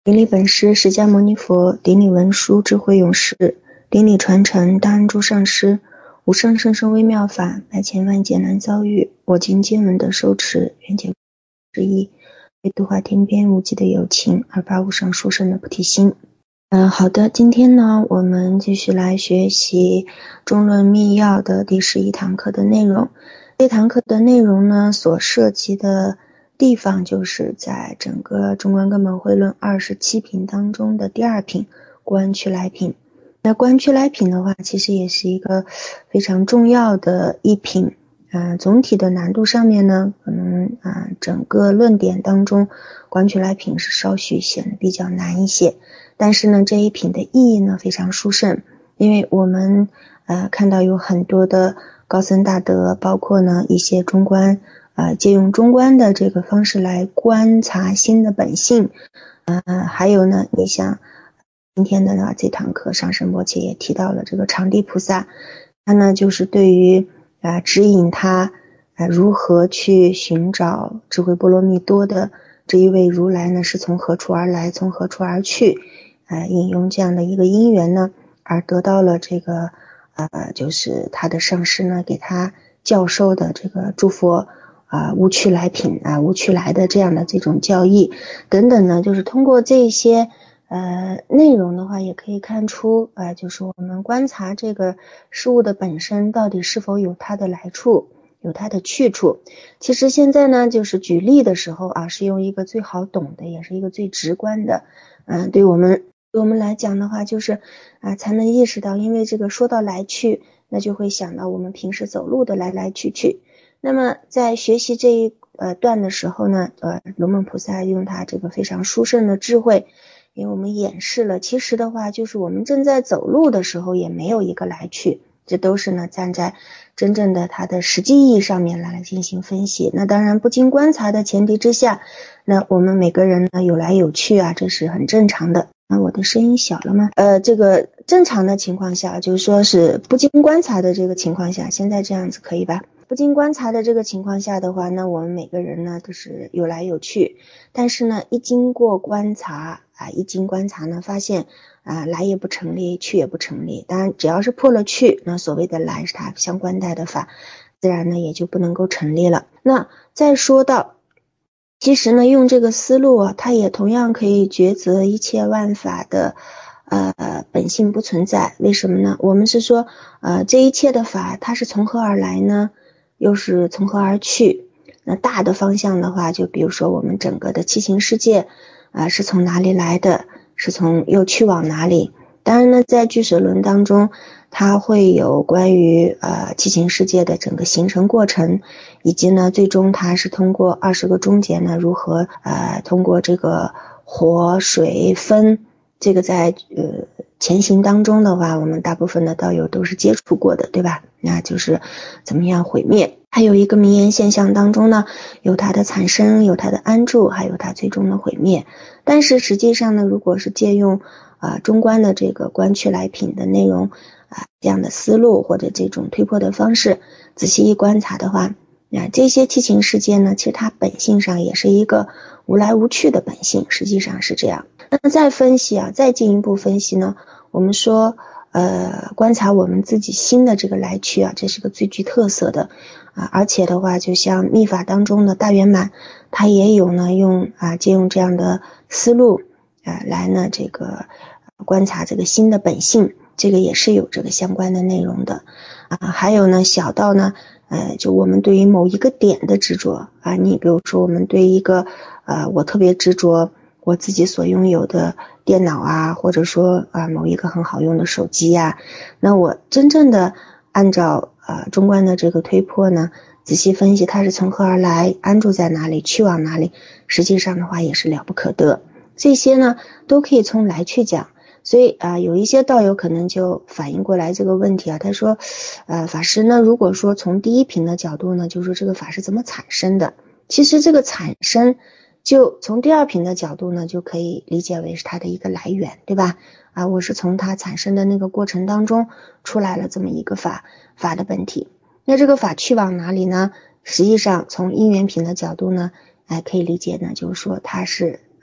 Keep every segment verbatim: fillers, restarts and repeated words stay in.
顶礼本师释迦牟尼佛，顶礼文殊智慧勇士，顶礼传承大安诸上师，无上甚深微妙法，百千万劫难遭遇。我今见闻得受持，愿解之意，为度化天边无际的有情，而发无上殊胜的菩提心。嗯，好的，今天呢，我们继续来学习中论密要的第十一堂课的内容。这堂课的内容呢，所涉及的地方就是在整个中观根本慧论二十七品当中的第二品观趋来品。那观趋来品的话，其实也是一个非常重要的一品。嗯、呃，总体的难度上面呢，可能啊、呃，整个论点当中，观趋来品是稍许显得比较难一些。但是呢，这一品的意义呢非常殊胜，因为我们呃看到有很多的高僧大德，包括呢一些中观。呃，借用中观的这个方式来观察心的本性，呃，还有呢，你像今天的呢这堂课上师波切也提到了这个场地菩萨，他呢就是对于啊、呃、指引他呃如何去寻找智慧波罗蜜多的这一位如来呢是从何处而来，从何处而去，呃，引用这样的一个因缘呢，而得到了这个呃就是他的上师呢给他教授的这个诸佛。啊，无趣来品啊，无趣来的这样的这种教义等等呢，就是通过这些呃内容的话，也可以看出啊、呃，就是我们观察这个事物的本身到底是否有它的来处，有它的去处。其实现在呢，就是举例的时候啊，是用一个最好懂的，也是一个最直观的，嗯、呃，对我们对我们来讲的话，就是啊、呃，才能意识到，因为这个说到来去，那就会想到我们平时走路的来来去去。那么在学习这一呃段的时候呢，呃，龙门菩萨用他这个非常殊胜的智慧，给我们演示了，其实的话就是我们正在走路的时候也没有一个来去，这都是呢站在真正的它的实际意义上面来进行分析。那当然不经观察的前提之下，那我们每个人呢有来有去啊，这是很正常的。那我的声音小了吗？呃，这个正常的情况下，就是说是不经观察的这个情况下，现在这样子可以吧？不经观察的这个情况下的话，那我们每个人呢都是有来有去，但是呢一经过观察啊，一经观察呢发现啊来也不成立，去也不成立。当然只要是破了去，那所谓的来是它相关带的法，自然呢也就不能够成立了。那再说到其实呢用这个思路啊，它也同样可以抉择一切万法的呃本性不存在。为什么呢？我们是说呃这一切的法它是从何而来呢？又是从何而去？那大的方向的话，就比如说我们整个的七情世界啊、呃，是从哪里来的？是从又去往哪里？当然呢，在俱舍论当中，它会有关于呃七情世界的整个形成过程，以及呢，最终它是通过二十个中节呢，如何呃通过这个火、水、风，这个在呃前行当中的话，我们大部分的道友都是接触过的，对吧？那就是怎么样毁灭。还有一个名言现象当中呢，有它的产生，有它的安住，还有它最终的毁灭。但是实际上呢，如果是借用啊、呃、中观的这个观趋来品的内容啊、呃、这样的思路或者这种推破的方式，仔细一观察的话，啊这些七情世界呢，其实它本性上也是一个无来无去的本性，实际上是这样。那再分析啊，再进一步分析呢，我们说呃观察我们自己心的这个来去啊，这是个最具特色的啊，而且的话，就像密法当中的大圆满，它也有呢用啊借用这样的思路啊来呢这个观察这个心的本性，这个也是有这个相关的内容的啊。还有呢，小到呢呃就我们对于某一个点的执着啊，你比如说我们对一个呃我特别执着我自己所拥有的电脑啊，或者说啊某一个很好用的手机啊，那我真正的按照呃中观的这个推破呢，仔细分析它是从何而来，安住在哪里，去往哪里，实际上的话也是了不可得。这些呢都可以从来去讲。所以啊、呃，有一些道友可能就反映过来这个问题啊，他说呃法师呢，如果说从第一品的角度呢，就是说这个法是怎么产生的，其实这个产生就从第二品的角度呢，就可以理解为是它的一个来源，对吧？啊，我是从它产生的那个过程当中出来了这么一个法法的本体。那这个法去往哪里呢？实际上从因缘品的角度呢，哎，可以理解呢，就是说它是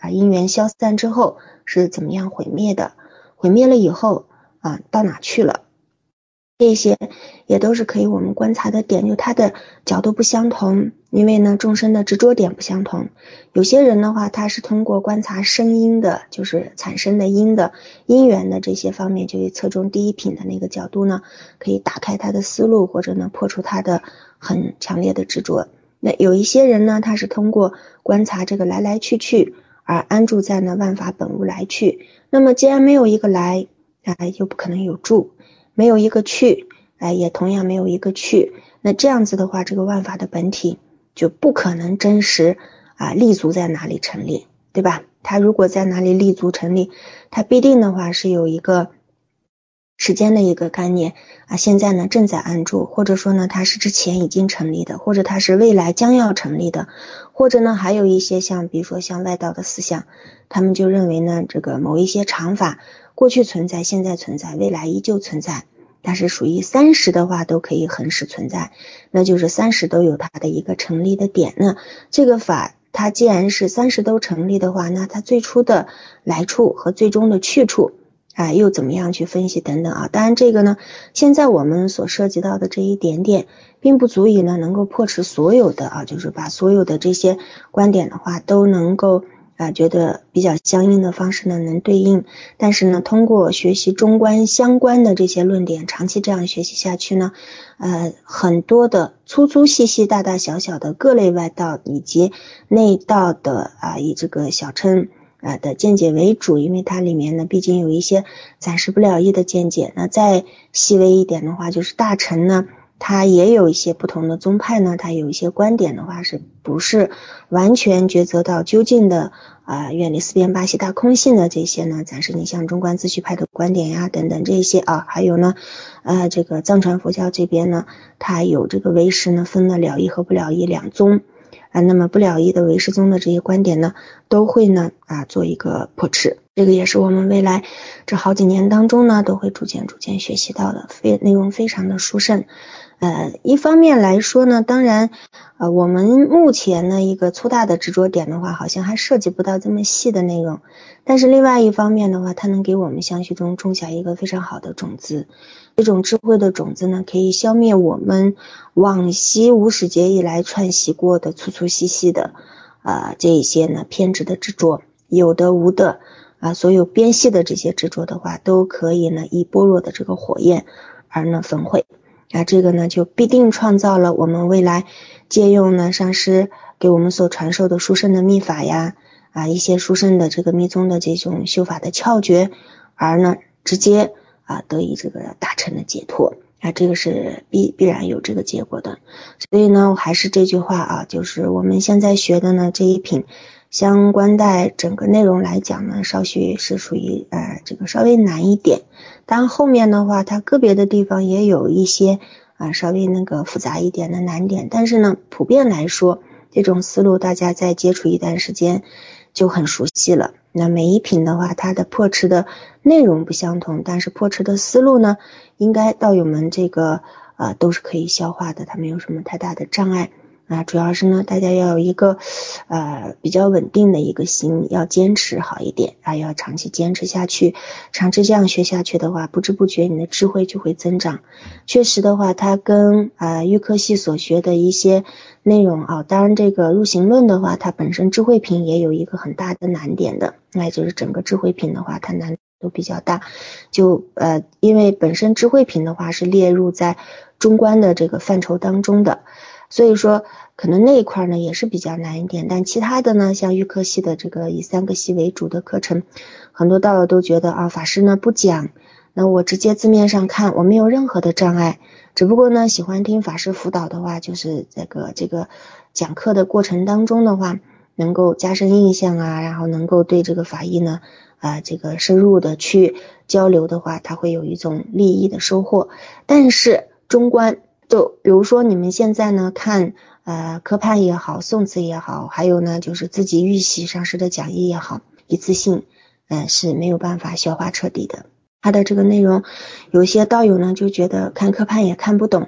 啊因缘消散之后是怎么样毁灭的，毁灭了以后啊到哪去了，这些也都是可以我们观察的点，就它的角度不相同，因为呢众生的执着点不相同。有些人的话他是通过观察声音的，就是产生的因的因缘的这些方面，就以侧重第一品的那个角度呢，可以打开他的思路，或者呢破除他的很强烈的执着。那有一些人呢，他是通过观察这个来来去去而安住在呢万法本无来去。那么既然没有一个来，啊又不可能有住，没有一个去，哎，也同样没有一个去，那这样子的话，这个万法的本体就不可能真实啊立足在哪里成立，对吧？它如果在哪里立足成立，它必定的话是有一个时间的一个概念啊，现在呢正在安住，或者说呢它是之前已经成立的，或者它是未来将要成立的，或者呢还有一些像比如说像外道的思想，他们就认为呢这个某一些常法过去存在，现在存在，未来依旧存在，但是属于三时的话都可以恒时存在，那就是三时都有它的一个成立的点。那这个法它既然是三时都成立的话，那它最初的来处和最终的去处啊，又怎么样去分析等等啊？当然这个呢，现在我们所涉及到的这一点点，并不足以呢能够破除所有的啊，就是把所有的这些观点的话都能够啊觉得比较相应的方式呢能对应。但是呢，通过学习中观相关的这些论点，长期这样学习下去呢，呃，很多的粗粗细细、大大小小的各类外道以及内道的啊，以这个小乘啊的见解为主，因为它里面呢毕竟有一些暂时不了义的见解。那再细微一点的话，就是大乘呢它也有一些不同的宗派呢，它有一些观点的话是不是完全抉择到究竟的啊、呃、远离四边八系大空性的这些呢，暂时你像中观自续派的观点呀等等这些啊，还有呢呃这个藏传佛教这边呢，它有这个唯识呢分了了义和不了义两宗啊，那么不了义的唯识宗的这些观点呢，都会呢啊做一个破斥，这个也是我们未来这好几年当中呢，都会逐渐逐渐学习到的，非内容非常的殊胜。呃，一方面来说呢，当然，呃，我们目前呢一个粗大的执着点的话，好像还涉及不到这么细的内容，但是另外一方面的话，它能给我们相续中种下一个非常好的种子。这种智慧的种子呢，可以消灭我们往昔无始劫以来串习过的粗粗细细的啊、呃、这一些呢偏执的执着，有的无的啊、呃，所有边系的这些执着的话，都可以呢以般若的这个火焰而呢焚毁啊，这个呢就必定创造了我们未来借用呢上师给我们所传授的殊胜的秘法呀啊一些殊胜的这个密宗的这种修法的窍诀，而呢直接啊得以这个大乘的解脱啊，这个是必必然有这个结果的。所以呢还是这句话啊，就是我们现在学的呢这一品相关带整个内容来讲呢，稍许是属于呃这个稍微难一点，但后面的话它个别的地方也有一些啊、呃、稍微那个复杂一点的难点，但是呢普遍来说这种思路大家在接触一段时间就很熟悉了。那每一品的话它的破斥的内容不相同，但是破斥的思路呢应该道友们这个呃都是可以消化的，它没有什么太大的障碍啊，主要是呢大家要有一个呃比较稳定的一个心，要坚持好一点啊，要长期坚持下去，长期这样学下去的话，不知不觉你的智慧就会增长。确实的话它跟呃预科系所学的一些内容啊，当然这个入行论的话它本身智慧品也有一个很大的难点的，那就是整个智慧品的话它难都比较大，就呃因为本身智慧品的话是列入在中观的这个范畴当中的，所以说可能那一块呢也是比较难一点，但其他的呢像预科系的这个以三个系为主的课程，很多道友都觉得啊法师呢不讲，那我直接字面上看我没有任何的障碍，只不过呢喜欢听法师辅导的话，就是这个这个讲课的过程当中的话能够加深印象啊，然后能够对这个法义呢啊、呃、这个深入的去交流的话，它会有一种利益的收获。但是中观就比如说你们现在呢看呃科判也好，宋词也好，还有呢就是自己预习上师的讲义也好，一次性呃是没有办法消化彻底的。它的这个内容有些道友呢就觉得看科判也看不懂，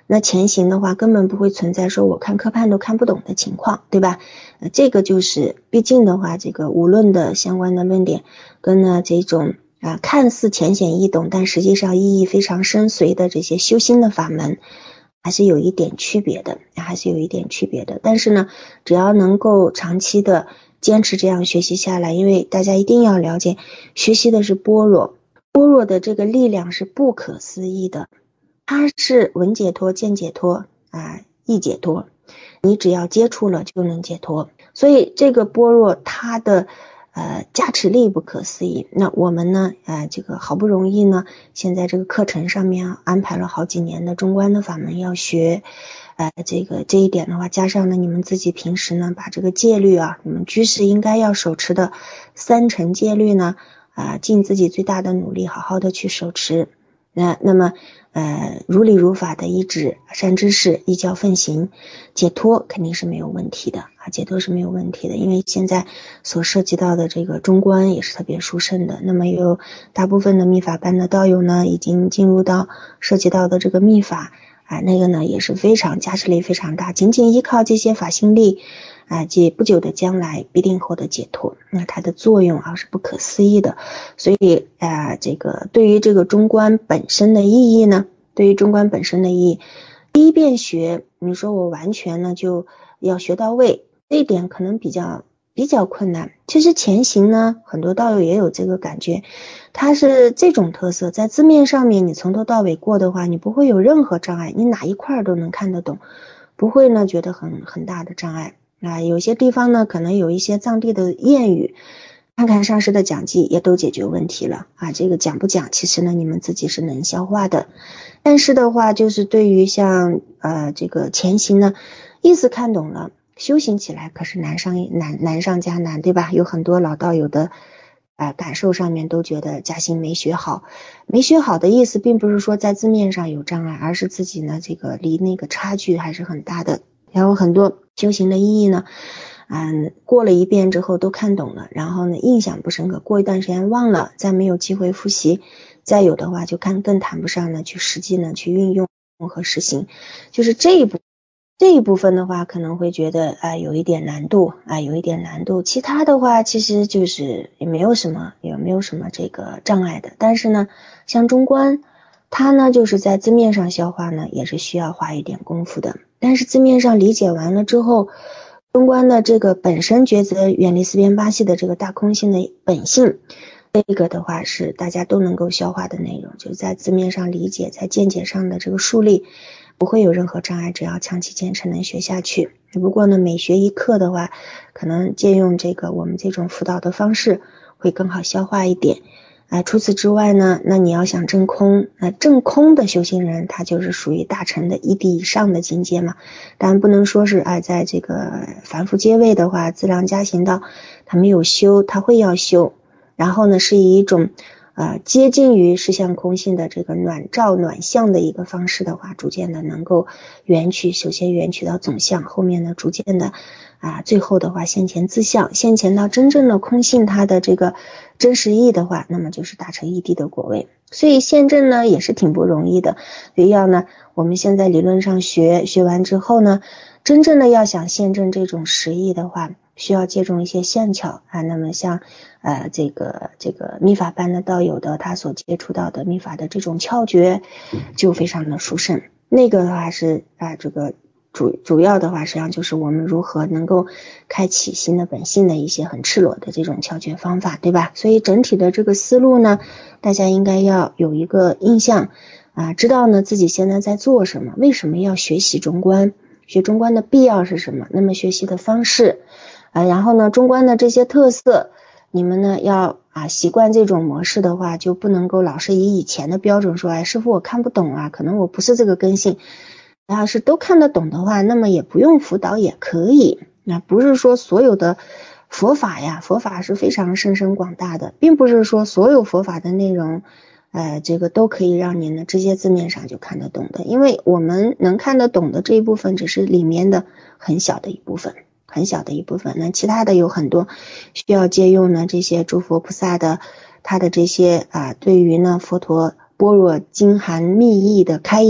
那前行的话根本不会存在说我看科判都看不懂的情况，对吧？呃，这个就是毕竟的话，这个无论的相关的论点跟呢这种啊看似浅显易懂，但实际上意义非常深邃的这些修心的法门，还是有一点区别的，还是有一点区别的。但是呢，只要能够长期的坚持这样学习下来，因为大家一定要了解，学习的是般若，般若的这个力量是不可思议的，它是闻解脱、见解脱啊，意解脱，你只要接触了就能解脱。所以这个般若它的呃加持力不可思议。那我们呢呃这个好不容易呢，现在这个课程上面啊安排了好几年的中观的法门要学，呃这个这一点的话，加上呢你们自己平时呢把这个戒律啊，你们居士应该要手持的三乘戒律呢啊、呃、尽自己最大的努力好好的去手持。那那么呃如理如法的依止善知识，依教奉行，解脱肯定是没有问题的啊，解脱是没有问题的。因为现在所涉及到的这个中观也是特别殊胜的，那么有大部分的密法班的道友呢已经进入到涉及到的这个密法啊，那个呢也是非常加持力非常大，仅仅依靠这些法心力啊，即不久的将来必定获得解脱，那它的作用啊是不可思议的。所以啊，这个对于这个中观本身的意义呢，对于中观本身的意义，第一遍学，你说我完全呢就要学到位，这一点可能比较比较困难。其实前行呢，很多道友也有这个感觉，它是这种特色，在字面上面你从头到尾过的话，你不会有任何障碍，你哪一块都能看得懂，不会呢觉得很很大的障碍啊。有些地方呢可能有一些藏地的谚语，看看上师的讲记也都解决问题了啊。这个讲不讲其实呢你们自己是能消化的，但是的话就是对于像呃这个前行呢，意思看懂了，修行起来可是难上难难上加难，对吧？有很多老道友的呃感受上面都觉得嘉兴没学好，没学好的意思并不是说在字面上有障碍，而是自己呢这个离那个差距还是很大的。然后很多修行的意义呢嗯，过了一遍之后都看懂了，然后呢印象不深刻，过一段时间忘了，再没有机会复习，再有的话就看更谈不上呢去实际呢去运用和实行。就是这一步这一部分的话可能会觉得啊、呃、有一点难度啊、呃、有一点难度，其他的话其实就是也没有什么也没有什么这个障碍的。但是呢像中观它呢就是在字面上消化呢也是需要花一点功夫的，但是字面上理解完了之后，中观的这个本身抉择远离四边八系的这个大空性的本性，这个的话是大家都能够消化的内容，就在字面上理解，在见解上的这个树立不会有任何障碍，只要长期坚持能学下去。不过呢每学一课的话，可能借用这个我们这种辅导的方式会更好消化一点。啊、呃，除此之外呢，那你要想证空，那、呃、证空的修行人，他就是属于大乘的一地以上的境界嘛。当然不能说是啊、呃，在这个凡夫阶位的话，自量加行道，他没有修，他会要修。然后呢，是以一种呃接近于实相空性的这个暖照暖相的一个方式的话，逐渐的能够圆取，首先圆取到总相，后面呢逐渐的啊，最后的话现前自相，现前到真正的空性它的这个真实义的话，那么就是大乘一地的果位。所以现证呢也是挺不容易的，所以要呢我们现在理论上学学完之后呢，真正的要想现证这种实义的话，需要借助一些线巧啊。那么像呃这个这个密法班的道友的他所接触到的密法的这种窍诀就非常的殊胜，那个的话是啊这个主主要的话实际上就是我们如何能够开启新的本性的一些很赤裸的这种窍诀方法，对吧？所以整体的这个思路呢，大家应该要有一个印象啊，知道呢自己现在在做什么，为什么要学习中观，学中观的必要是什么，那么学习的方式啊，然后呢中观的这些特色，你们呢要啊习惯这种模式的话，就不能够老是以以前的标准说，哎师父我看不懂啊，可能我不是这个根性。要是都看得懂的话，那么也不用辅导也可以。那不是说所有的佛法呀，佛法是非常深深广大的，并不是说所有佛法的内容呃，这个都可以让你呢直接字面上就看得懂的，因为我们能看得懂的这一部分只是里面的很小的一部分，很小的一部分，那其他的有很多需要借用呢这些诸佛菩萨的他的这些啊对于呢佛陀般若经含密意的开演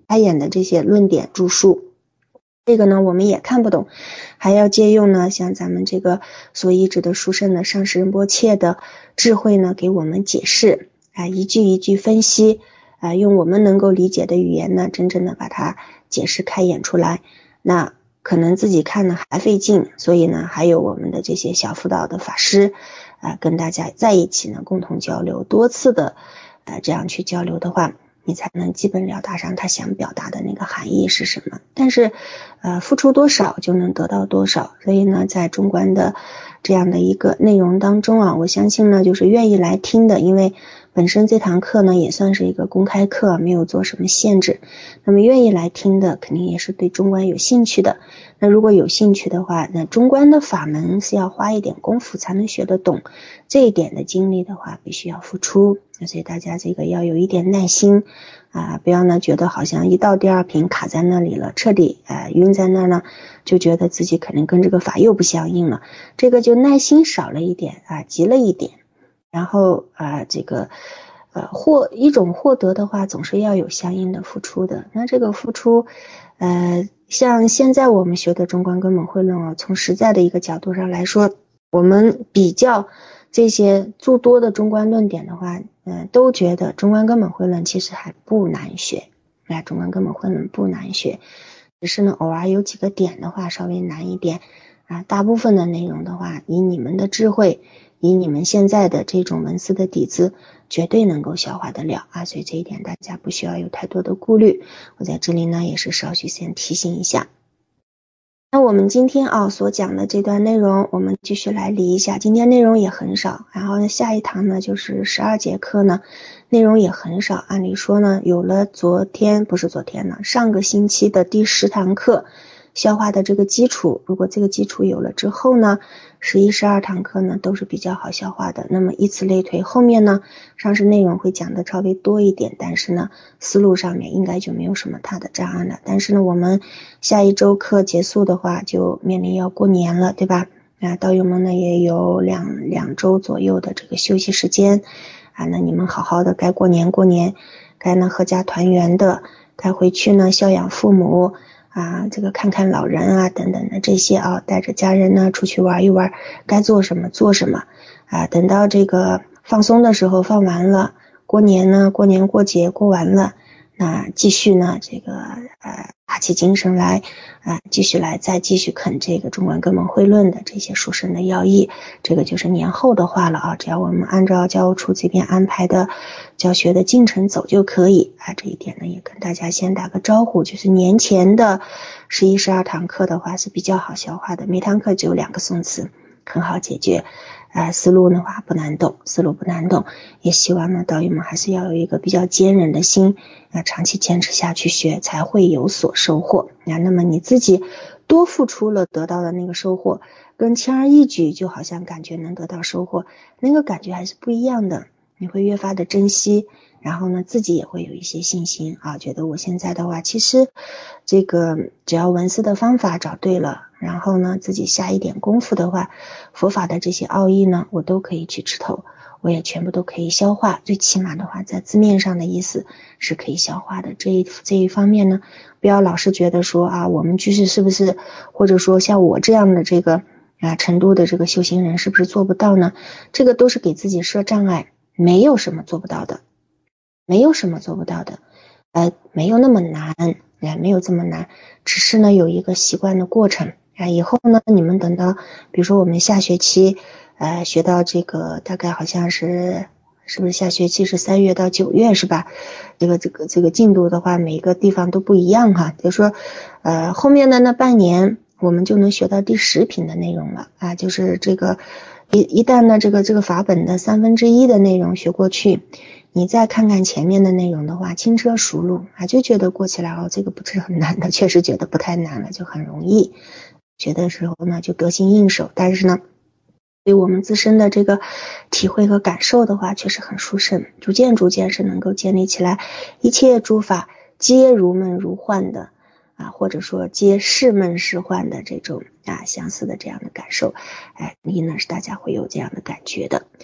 开眼的这些论点著述。这个呢我们也看不懂，还要借用呢像咱们这个所译制的书圣的上师仁波切的智慧呢给我们解释啊，一句一句分析啊，用我们能够理解的语言呢真正的把它解释开眼出来。那可能自己看呢还费劲，所以呢还有我们的这些小辅导的法师啊，跟大家在一起呢共同交流，多次的呃这样去交流的话，你才能基本了达上他想表达的那个含义是什么。但是呃付出多少就能得到多少，所以呢在中观的这样的一个内容当中啊，我相信呢就是愿意来听的，因为本身这堂课呢也算是一个公开课，没有做什么限制，那么愿意来听的肯定也是对中观有兴趣的。那如果有兴趣的话，那中观的法门是要花一点功夫才能学得懂，这一点的精力的话必须要付出，所以大家这个要有一点耐心啊，不要呢觉得好像一到第二品卡在那里了，彻底呃晕在那儿呢，就觉得自己可能跟这个法又不相应了，这个就耐心少了一点啊，急了一点。然后啊，这个呃获一种获得的话，总是要有相应的付出的。那这个付出，呃，像现在我们学的中观根本慧论啊，从实在的一个角度上来说，我们比较这些诸多的中观论点的话，嗯、呃，都觉得中观根本慧论其实还不难学，哎，中观根本慧论不难学，只是呢偶尔有几个点的话稍微难一点啊，大部分的内容的话，以你们的智慧。以你们现在的这种文思的底子绝对能够消化得了啊，所以这一点大家不需要有太多的顾虑，我在这里呢也是稍许先提醒一下。那我们今天啊所讲的这段内容我们继续来理一下，今天内容也很少，然后下一堂呢就是十二节课呢内容也很少，按理说呢有了昨天不是昨天呢上个星期的第十堂课消化的这个基础，如果这个基础有了之后呢，十一、十二堂课呢都是比较好消化的。那么以此类推，后面呢上师内容会讲的稍微多一点，但是呢思路上面应该就没有什么大的障碍了。但是呢我们下一周课结束的话，就面临要过年了，对吧？啊，道友们呢也有两两周左右的这个休息时间啊，那你们好好的该过年过年，该呢阖家团圆的，该回去呢孝养父母。啊，这个看看老人啊，等等的这些啊，带着家人呢出去玩一玩，该做什么做什么啊。等到这个放松的时候放完了，过年呢，过年过节过完了，那继续呢，这个呃打起精神来啊，继续来再继续啃这个中观根本慧论的这些书生的要义，这个就是年后的话了啊。只要我们按照教务处这边安排的教学的进程走就可以啊，这一点呢也跟大家先打个招呼，就是年前的十一、十二堂课的话是比较好消化的，每堂课只有两个宋词，很好解决啊，思路的话不难懂，思路不难懂，也希望呢道友们还是要有一个比较坚韧的心啊，长期坚持下去学才会有所收获啊。那么你自己多付出了得到的那个收获，跟轻而易举就好像感觉能得到收获，那个感觉还是不一样的，你会越发的珍惜，然后呢自己也会有一些信心啊，觉得我现在的话其实这个只要文思的方法找对了，然后呢自己下一点功夫的话，佛法的这些奥义呢我都可以去吃透，我也全部都可以消化，最起码的话在字面上的意思是可以消化的。这一这一方面呢，不要老是觉得说啊我们居士是不是，或者说像我这样的这个啊程度的这个修行人是不是做不到呢？这个都是给自己设障碍，没有什么做不到的，没有什么做不到的，呃，没有那么难，哎，没有这么难，只是呢有一个习惯的过程啊。以后呢，你们等到，比如说我们下学期，呃，学到这个大概好像是，是不是下学期是三月到九月是吧？这个这个这个进度的话，每个地方都不一样哈。比如说，呃，后面的那半年，我们就能学到第十品的内容了啊，就是这个一一旦呢这个这个法本的三分之一的内容学过去。你再看看前面的内容的话，轻车熟路啊，就觉得过起来哦，这个不是很难的，确实觉得不太难了，就很容易。学的时候呢，就得心应手，但是呢，对我们自身的这个体会和感受的话，确实很殊胜，逐渐逐渐是能够建立起来，一切诸法皆如梦如幻的啊，或者说皆是梦是幻的这种啊相似的这样的感受，哎，你呢是大家会有这样的感觉的。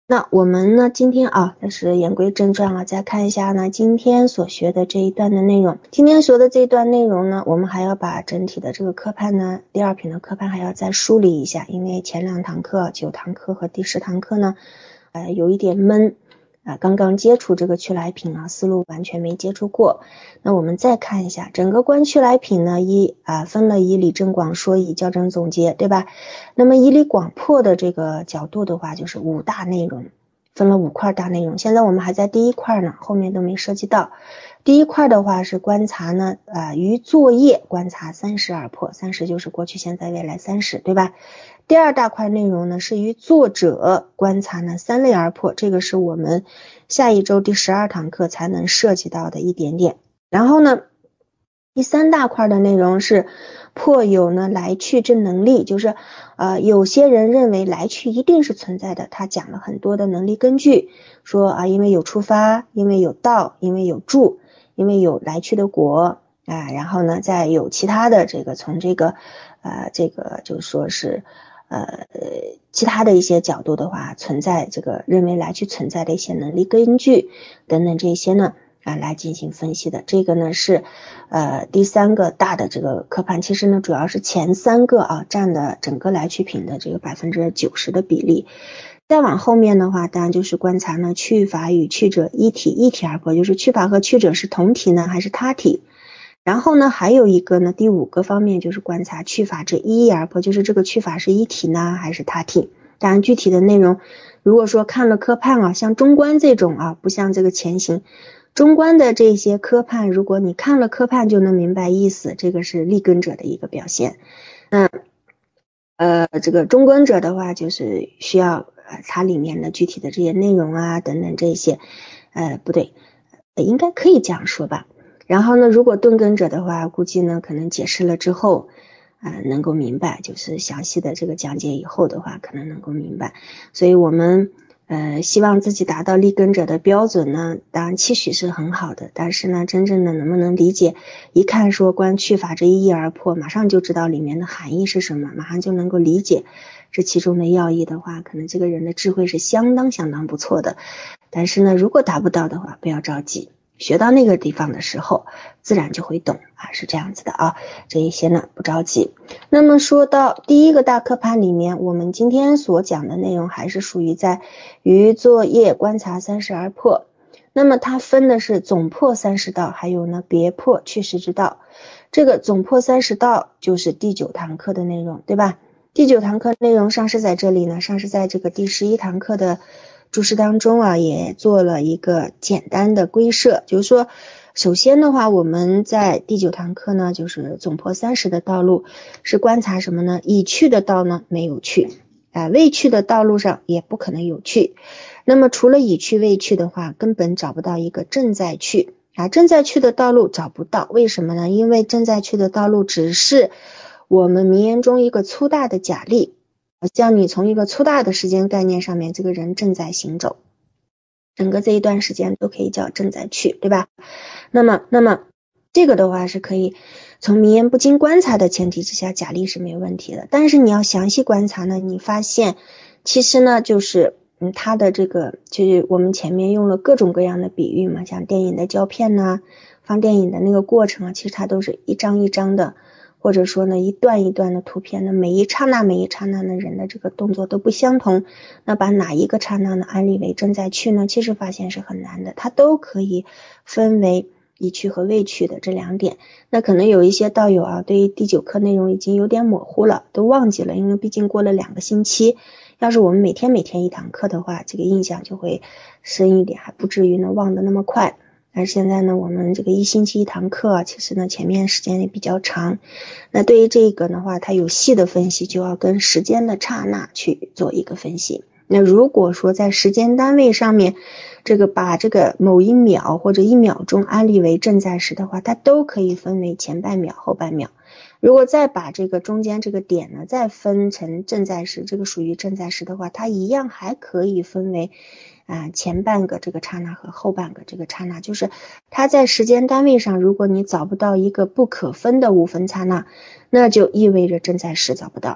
那我们呢，今天啊，这是言归正传了，再看一下呢，今天所学的这一段的内容。今天学的这一段内容呢，我们还要把整体的这个科判呢，第二品的科判还要再梳理一下，因为前两堂课，九堂课和第十堂课呢，呃，有一点闷。啊，刚刚接触这个去来品啊，思路完全没接触过。那我们再看一下整个观去来品呢，一啊分了以理正广说，以校正总结，对吧？那么以理广破的这个角度的话，就是五大内容，分了五块大内容。现在我们还在第一块呢，后面都没涉及到。第一块的话是观察呢，啊、呃、于作业观察三十而破，三十就是过去、现在、未来三十，对吧？第二大块内容呢是于作者观察呢三类而破，这个是我们下一周第十二堂课才能涉及到的一点点。然后呢，第三大块的内容是破有呢来去之能力，就是呃有些人认为来去一定是存在的，他讲了很多的能力根据，说啊因为有出发，因为有到，因为有住，因为有来去的果啊，然后呢再有其他的这个从这个呃这个就说是呃其他的一些角度的话，存在这个认为来去存在的一些能力根据等等这些呢啊来进行分析的。这个呢是呃第三个大的这个科判，其实呢主要是前三个啊占的整个来去品的这个百分之九十的比例。再往后面的话，当然就是观察呢去法与去者一体，一体而破，就是去法和去者是同体呢还是他体。然后呢还有一个呢第五个方面就是观察去法之一一而破，就是这个去法是一体呢还是他体。当然具体的内容如果说看了科判啊，像中观这种啊，不像这个前行中观的这些科判，如果你看了科判就能明白意思，这个是立根者的一个表现。那呃这个中观者的话就是需要呃它里面的具体的这些内容啊等等这些呃不对应该可以这样说吧。然后呢如果顿根者的话，估计呢可能解释了之后呃能够明白，就是详细的这个讲解以后的话可能能够明白。所以我们呃希望自己达到立根者的标准呢，当然期许是很好的，但是呢真正的能不能理解，一看说观去法之一一而破，马上就知道里面的含义是什么，马上就能够理解这其中的要义的话，可能这个人的智慧是相当相当不错的。但是呢如果达不到的话，不要着急，学到那个地方的时候自然就会懂啊，是这样子的啊，这一些呢不着急。那么说到第一个大科判里面，我们今天所讲的内容还是属于在于作业观察三十而破。那么它分的是总破三十道，还有呢别破去实之道。这个总破三十道就是第九堂课的内容，对吧？第九堂课内容上师在这里呢，上师在这个第十一堂课的注释当中啊，也做了一个简单的归设，就是说首先的话，我们在第九堂课呢，就是总破三十的道路是观察什么呢？已去的道呢没有去，啊、呃，未去的道路上也不可能有去。那么除了已去未去的话，根本找不到一个正在去啊，正在去的道路找不到，为什么呢？因为正在去的道路只是我们名言中一个粗大的假例，像你从一个粗大的时间概念上面，这个人正在行走，整个这一段时间都可以叫正在去，对吧？那么那么这个的话是可以从名言不经观察的前提之下，假例是没有问题的。但是你要详细观察呢，你发现其实呢就是嗯，它的这个就是我们前面用了各种各样的比喻嘛，像电影的胶片呐、放电影的那个过程啊，其实它都是一张一张的，或者说呢一段一段的图片呢，每一刹那每一刹那的人的这个动作都不相同，那把哪一个刹那呢安利为正在去呢？其实发现是很难的，它都可以分为已去和未去的这两点。那可能有一些道友啊，对于第九课内容已经有点模糊了，都忘记了，因为毕竟过了两个星期，要是我们每天每天一堂课的话，这个印象就会深一点，还不至于呢忘得那么快。而现在呢我们这个一星期一堂课，其实呢前面时间也比较长，那对于这个的话，它有细的分析就要跟时间的刹那去做一个分析。那如果说在时间单位上面，这个把这个某一秒或者一秒钟安利为正在时的话，它都可以分为前半秒后半秒。如果再把这个中间这个点呢再分成正在时，这个属于正在时的话，它一样还可以分为啊、呃、前半个这个刹那和后半个这个刹那，就是它在时间单位上，如果你找不到一个不可分的无分刹那，那就意味着正在时找不到。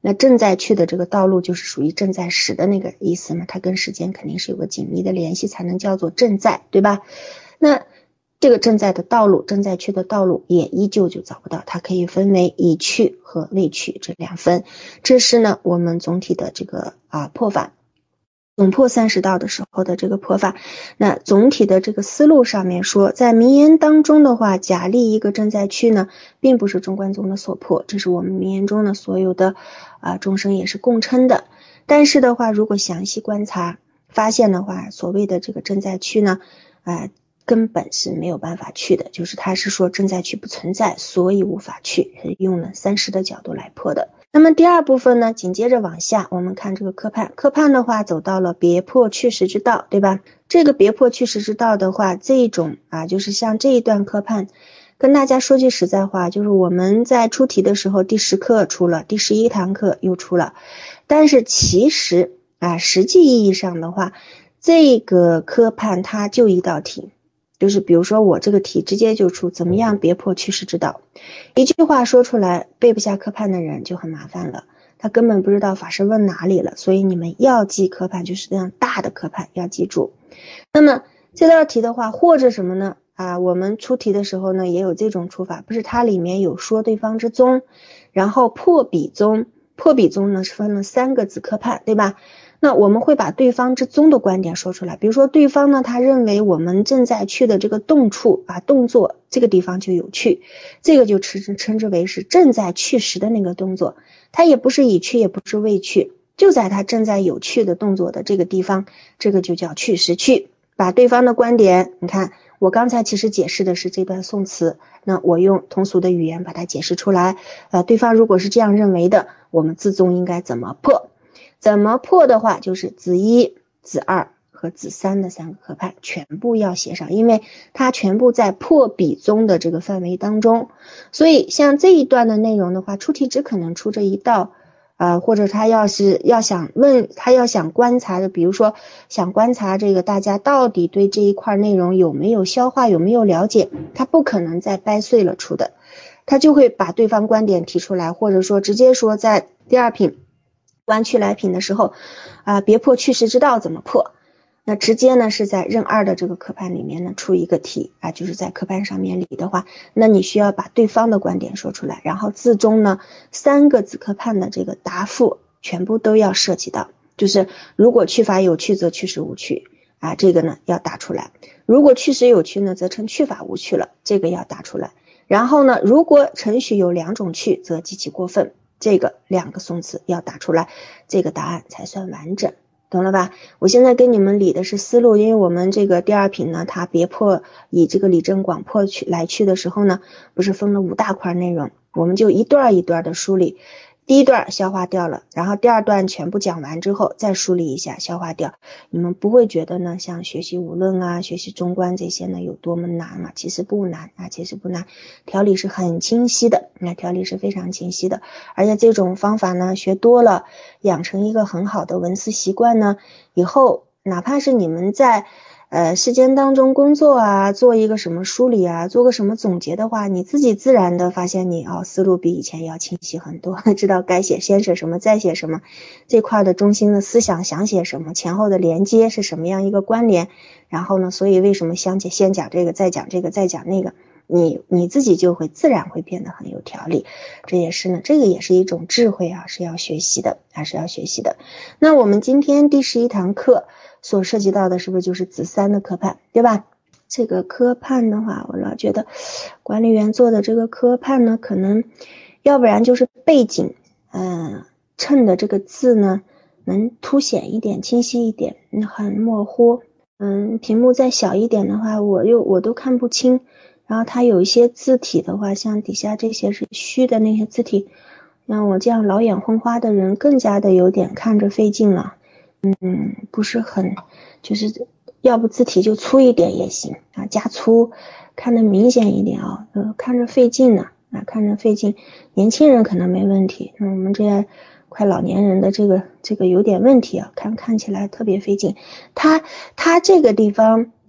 那正在去的这个道路就是属于正在时的那个意思嘛，它跟时间肯定是有个紧密的联系，才能叫做正在，对吧？那这个正在的道路，正在去的道路也依旧就找不到，它可以分为已去和未去这两分。这是呢我们总体的这个啊破法，总破三十道的时候的这个破法。那总体的这个思路上面说，在名言当中的话，假立一个正在去呢，并不是中观宗的所破，这是我们名言中的所有的啊众生也是共称的。但是的话，如果详细观察发现的话，所谓的这个正在去呢，啊。根本是没有办法去的，就是他是说正在去不存在，所以无法去，是用了三十的角度来破的。那么第二部分呢，紧接着往下我们看这个科判，科判的话走到了别破去实之道，对吧？这个别破去实之道的话，这一种啊，就是像这一段科判，跟大家说句实在话，就是我们在出题的时候第十课出了，第十一堂课又出了，但是其实啊，实际意义上的话，这个科判它就一道题，就是比如说我这个题直接就出怎么样别破去实之道，一句话说出来，背不下科判的人就很麻烦了，他根本不知道法师问哪里了，所以你们要记科判，就是这样大的科判要记住。那么这道题的话，或者什么呢？啊，我们出题的时候呢也有这种出法，不是它里面有说对方之宗，然后破彼宗，破彼宗呢是分了三个子科判，对吧？那我们会把对方之宗的观点说出来，比如说对方呢，他认为我们正在去的这个动处啊，动作这个地方就有去，这个就称称之为是正在去时的那个动作，它也不是已去也不是未去，就在它正在有去的动作的这个地方，这个就叫去时去。把对方的观点，你看我刚才其实解释的是这段宋词，那我用通俗的语言把它解释出来，呃，对方如果是这样认为的，我们自宗应该怎么破？怎么破的话，就是子一、子二和子三的三个科判全部要写上，因为它全部在破彼宗的这个范围当中。所以像这一段的内容的话，出题只可能出这一道，呃，或者他要是要想问，他要想观察的，比如说想观察这个大家到底对这一块内容有没有消化，有没有了解，他不可能再掰碎了出的，他就会把对方观点提出来，或者说直接说在第二品弯曲来品的时候啊、呃，别破去实之道怎么破？那直接呢是在任二的这个科判里面呢出一个题啊，就是在科判上面理的话，那你需要把对方的观点说出来，然后自中呢三个子科判的这个答复全部都要涉及到，就是如果去法有去则去实无去啊，这个呢要答出来；如果去实有去呢，则称去法无去了，这个要答出来。然后呢，如果程序有两种去，则极其过分。这个两个宋词要打出来，这个答案才算完整，懂了吧？我现在跟你们理的是思路，因为我们这个第二品呢，它别破以这个理正广破去来去的时候呢，不是分了五大块内容，我们就一段一段的梳理。第一段消化掉了，然后第二段全部讲完之后再梳理一下消化掉，你们不会觉得呢像学习无论啊学习中观这些呢有多么难啊，其实不难啊，其实不难，条理是很清晰的，那条理是非常清晰的，而且这种方法呢学多了，养成一个很好的文思习惯呢，以后哪怕是你们在呃，时间当中工作啊，做一个什么梳理啊，做个什么总结的话，你自己自然的发现你哦，思路比以前要清晰很多，知道该写先写什么，再写什么，这块的中心的思想想写什么，前后的连接是什么样一个关联，然后呢，所以为什么先先讲这个，再讲这个，再讲那个，你你自己就会自然会变得很有条理，这也是呢，这个也是一种智慧啊，是要学习的，还是要学习的。那我们今天第十一堂课所涉及到的是不是就是子三的科判，对吧？这个科判的话，我老觉得管理员做的这个科判呢，可能要不然就是背景嗯，衬的这个字呢能凸显一点，清晰一点，很模糊，嗯，屏幕再小一点的话我又我都看不清，然后它有一些字体的话，像底下这些是虚的那些字体，像我这样老眼昏花的人更加的有点看着费劲了，嗯，不是很，就是要不字体就粗一点也行啊，加粗看得明显一点啊，呃，看着费劲呢，啊，看着费劲，年轻人可能没问题，那我们这些快老年人的这个这个有点问题啊，看看起来特别费劲。它它这个地方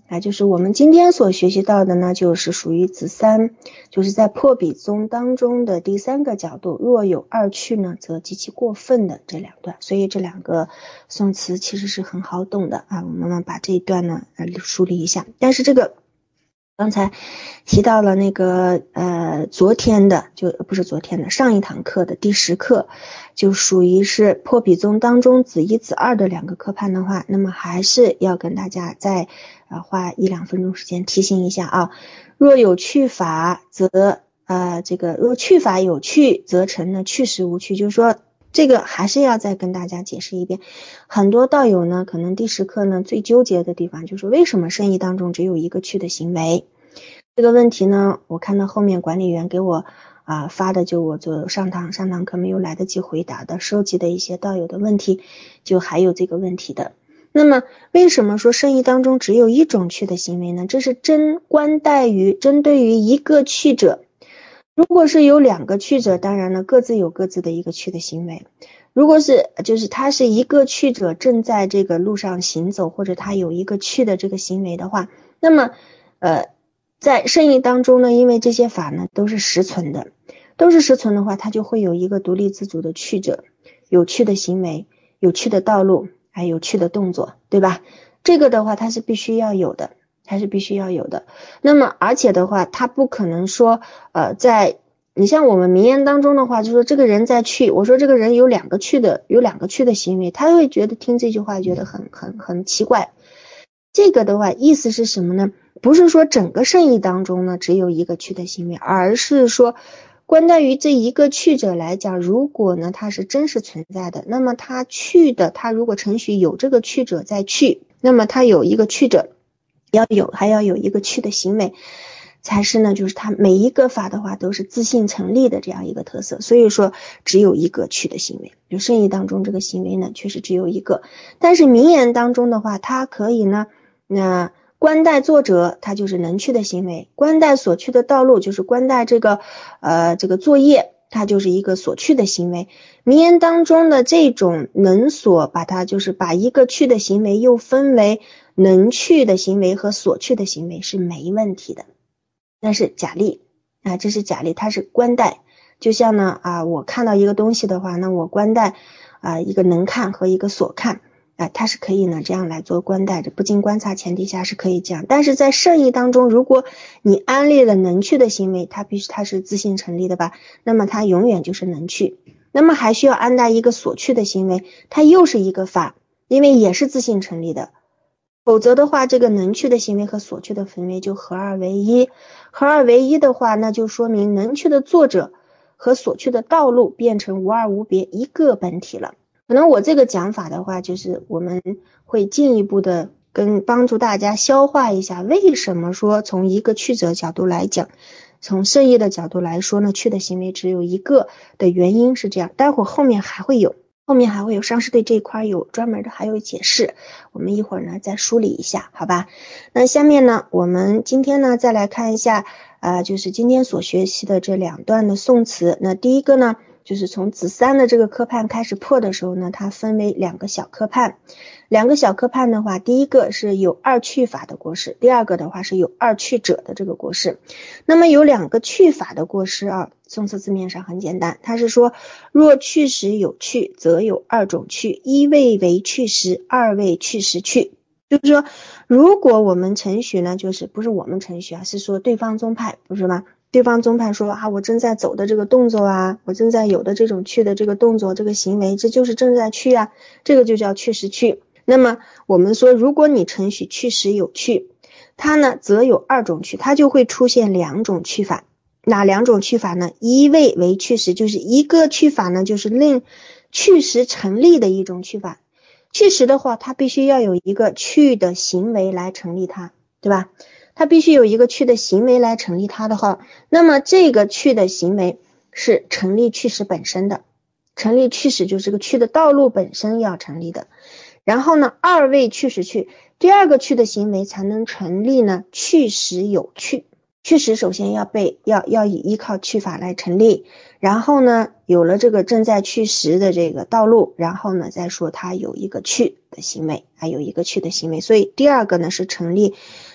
啊，就是我们今天所学习到的呢，就是属于子三，就是在破比宗当中的第三个角度，若有二去呢，则极其过分的这两段。所以这两个宋词其实是很好懂的啊，我们呢把这一段呢呃梳理一下。但是这个刚才提到了那个呃昨天的就不是昨天的上一堂课的第十课，就属于是破比宗当中子一子二的两个科判的话，那么还是要跟大家再呃花一两分钟时间提醒一下啊。若有去法则呃这个若去法有去则成呢去实无去，就是说这个还是要再跟大家解释一遍。很多道友呢可能第十课呢最纠结的地方就是为什么圣意当中只有一个去的行为。这个问题呢我看到后面管理员给我啊、呃、发的，就我就上堂上堂课没有来得及回答的收集的一些道友的问题，就还有这个问题的。那么为什么说圣意当中只有一种去的行为呢？这是针关待于针对于一个去者。如果是有两个去者，当然呢各自有各自的一个去的行为。如果是就是他是一个去者正在这个路上行走，或者他有一个去的这个行为的话，那么呃在圣意当中呢，因为这些法呢都是实存的，都是实存的话，它就会有一个独立自主的去者，有去的行为，有去的道路，还有去的动作，对吧？这个的话它是必须要有的，它是必须要有的。那么而且的话，它不可能说呃在你像我们名言当中的话，就说这个人在去，我说这个人有两个去的有两个去的行为，他会觉得听这句话觉得很很很奇怪。这个的话意思是什么呢？不是说整个圣意当中呢只有一个去的行为，而是说关待于这一个去者来讲，如果呢它是真实存在的，那么他去的，他如果程序有这个去者在去，那么他有一个去者要有还要有一个去的行为，才是呢就是他每一个法的话都是自性成立的这样一个特色。所以说只有一个去的行为，就圣意当中这个行为呢确实只有一个。但是名言当中的话，它可以呢那关待作者，它就是能去的行为；关待所去的道路，就是关待这个呃这个作业，它就是一个所去的行为。名言当中的这种能所，把它就是把一个去的行为又分为能去的行为和所去的行为是没问题的。但是假例啊，这是假例，它是关待。就像呢啊，我看到一个东西的话，那我关待啊一个能看和一个所看。啊，它是可以呢这样来做关待的，不经观察前提下是可以这样。但是在圣意当中，如果你安立了能去的行为，它必须它是自性成立的吧，那么它永远就是能去。那么还需要安待一个所去的行为，它又是一个法，因为也是自性成立的。否则的话，这个能去的行为和所去的行为就合二为一，合二为一的话，那就说明能去的作者和所去的道路变成无二无别一个本体了。可能我这个讲法的话，就是我们会进一步的跟帮助大家消化一下，为什么说从一个去者角度来讲，从圣意的角度来说呢，去的行为只有一个的原因是这样。待会儿后面还会有，后面还会有上师对这一块有专门的还有解释，我们一会儿呢再梳理一下，好吧？那下面呢，我们今天呢再来看一下，呃，就是今天所学习的这两段的宋词。那第一个呢，就是从子三的这个科判开始破的时候呢，它分为两个小科判。两个小科判的话，第一个是有二去法的过失，第二个的话是有二去者的这个过失。那么有两个去法的过失啊，宋词字面上很简单，它是说若去时有去，则有二种去，一谓为去时，二谓去时去。就是说如果我们程序呢，就是不是我们程序啊，是说对方宗派，不是吗？对方宗派说啊，我正在走的这个动作啊，我正在有的这种去的这个动作，这个行为，这就是正在去啊，这个就叫去时去。那么我们说，如果你程序去时有去，它呢则有二种去，它就会出现两种去法。哪两种去法呢？一谓为去时，就是一个去法呢，就是令去时成立的一种去法。去时的话，它必须要有一个去的行为来成立它，对吧？它必须有一个去的行为来成立它的话，那么这个去的行为是成立去时本身的，成立去时就是这个去的道路本身要成立的。然后呢，二谓去时去，第二个去的行为才能成立呢去时有去。去时首先要被要要以依靠去法来成立，然后呢有了这个正在去时的这个道路，然后呢再说它有一个去的行为，还有一个去的行为。所以第二个呢是成立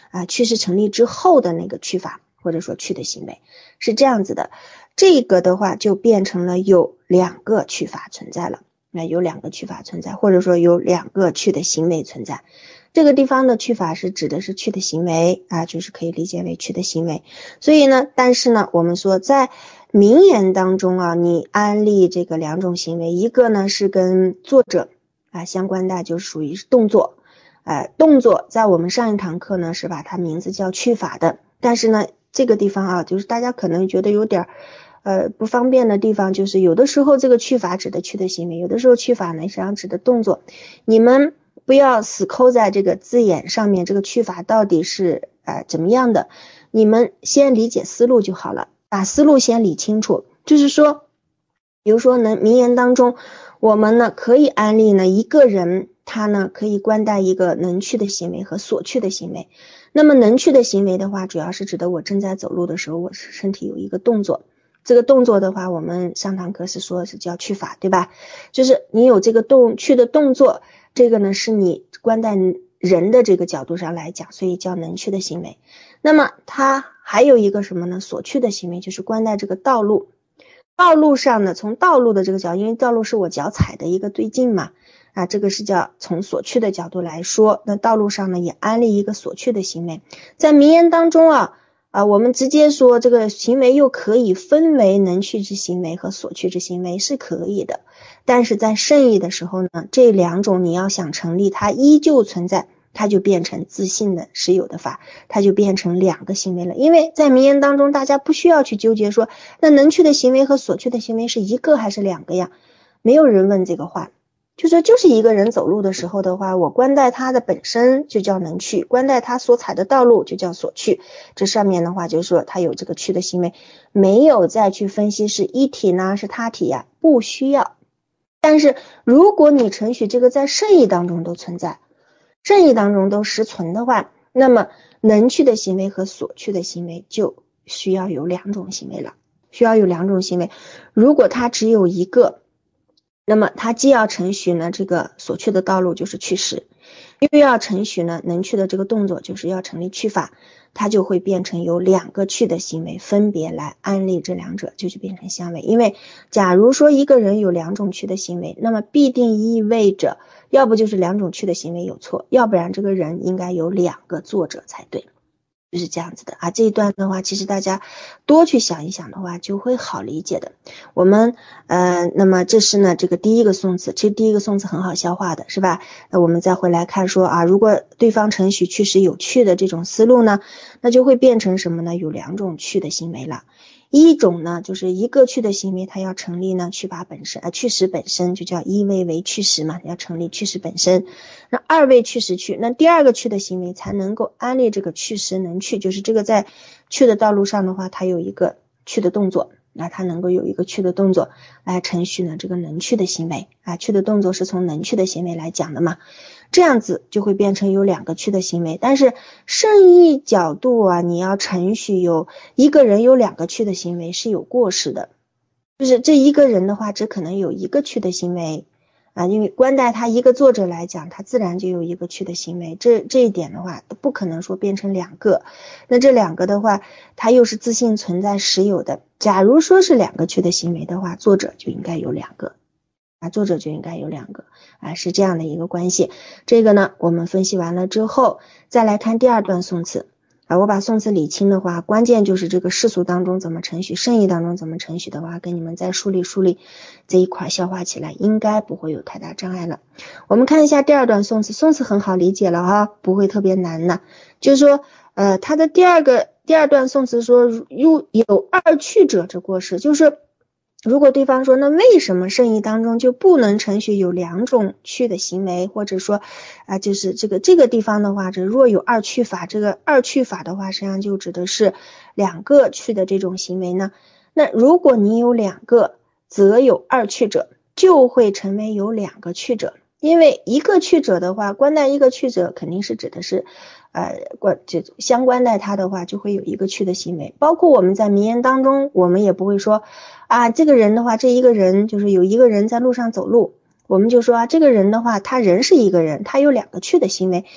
啊去是成立之后的那个去法或者说去的行为，是这样子的。这个的话就变成了有两个去法存在了，那有两个去法存在，或者说有两个去的行为存在。这个地方的去法是指的是去的行为啊，就是可以理解为去的行为。所以呢，但是呢，我们说在名言当中啊，你安立这个两种行为，一个呢是跟作者啊相关的，就属于动作，呃，动作在我们上一堂课呢是把它名字叫去法的，但是呢，这个地方啊，就是大家可能觉得有点呃不方便的地方，就是有的时候这个去法指的去的行为，有的时候去法呢实际上指的动作，你们不要死抠在这个字眼上面，这个去法到底是呃怎么样的，你们先理解思路就好了，把思路先理清楚。就是说比如说呢，名言当中我们呢可以安立呢一个人，他呢可以冠带一个能去的行为和所去的行为。那么能去的行为的话，主要是指的我正在走路的时候，我身体有一个动作，这个动作的话，我们上堂课是说是叫去法，对吧？就是你有这个动去的动作，这个呢是你冠带人的这个角度上来讲，所以叫能去的行为。那么它还有一个什么呢？所去的行为，就是冠带这个道路。道路上呢，从道路的这个角度，因为道路是我脚踩的一个对境嘛，啊，这个是叫从所去的角度来说，那道路上呢也安立一个所去的行为。在名言当中啊，啊，我们直接说这个行为又可以分为能去之行为和所去之行为是可以的，但是在圣意的时候呢，这两种你要想成立，它依旧存在，它就变成自信的实有的法，它就变成两个行为了。因为在名言当中，大家不需要去纠结说那能去的行为和所去的行为是一个还是两个呀，没有人问这个话，就说就是一个人走路的时候的话，我冠带他的本身就叫能去，冠带他所踩的道路就叫所去，这上面的话就是说他有这个去的行为，没有再去分析是一体呢是他体呀，不需要。但是如果你承许这个在圣意当中都存在，圣意当中都实存的话，那么能去的行为和所去的行为就需要有两种行为了，需要有两种行为。如果它只有一个，那么它既要承许呢这个所去的道路就是去时，又要承许呢能去的这个动作就是要成立去法，它就会变成有两个去的行为分别来安立这两者，就就变成相违。因为假如说一个人有两种去的行为，那么必定意味着要不就是两种去的行为有错，要不然这个人应该有两个作者才对，就是这样子的啊。这一段的话其实大家多去想一想的话就会好理解的。我们呃，那么这是呢这个第一个宋词，其实第一个宋词很好消化的是吧？那我们再回来看说啊，如果对方承许去时有去的这种思路呢，那就会变成什么呢？有两种去的行为了。一种呢就是一个去的行为，它要成立呢去法本身，呃去时本身就叫一位为去时嘛，要成立去时本身。那二位去时去，那第二个去的行为才能够安立这个去时能去，就是这个在去的道路上的话，它有一个去的动作，那它能够有一个去的动作来承许呢这个能去的行为啊，去的动作是从能去的行为来讲的嘛，这样子就会变成有两个去的行为。但是圣意角度啊，你要承许有一个人有两个去的行为是有过失的，就是这一个人的话只可能有一个去的行为啊，因为冠带他一个作者来讲，他自然就有一个去的行为，这这一点的话不可能说变成两个，那这两个的话它又是自性存在实有的，假如说是两个去的行为的话，作者就应该有两个啊，作者就应该有两个啊，是这样的一个关系。这个呢我们分析完了之后再来看第二段宋词啊，我把宋词理清的话，关键就是这个世俗当中怎么承许，圣意当中怎么承许的话，跟你们再梳理梳理，这一块消化起来应该不会有太大障碍了。我们看一下第二段宋词，宋词很好理解了哈，不会特别难的。就是说呃，它的第二个第二段宋词说如有二去者之过失，就是如果对方说那为什么圣意当中就不能承许有两种去的行为，或者说啊、呃，就是这个这个地方的话，这若有二去法，这个二去法的话实际上就指的是两个去的这种行为呢。那如果你有两个，则有二去者，就会成为有两个去者。因为一个去者的话，冠带一个去者肯定是指的是呃，关这相关带它的话就会有一个去的行为。包括我们在名言当中，我们也不会说啊，这个人的话，这一个人就是有一个人在路上走路，我们就说啊，这个人的话，他人是一个人，他有两个去的行为。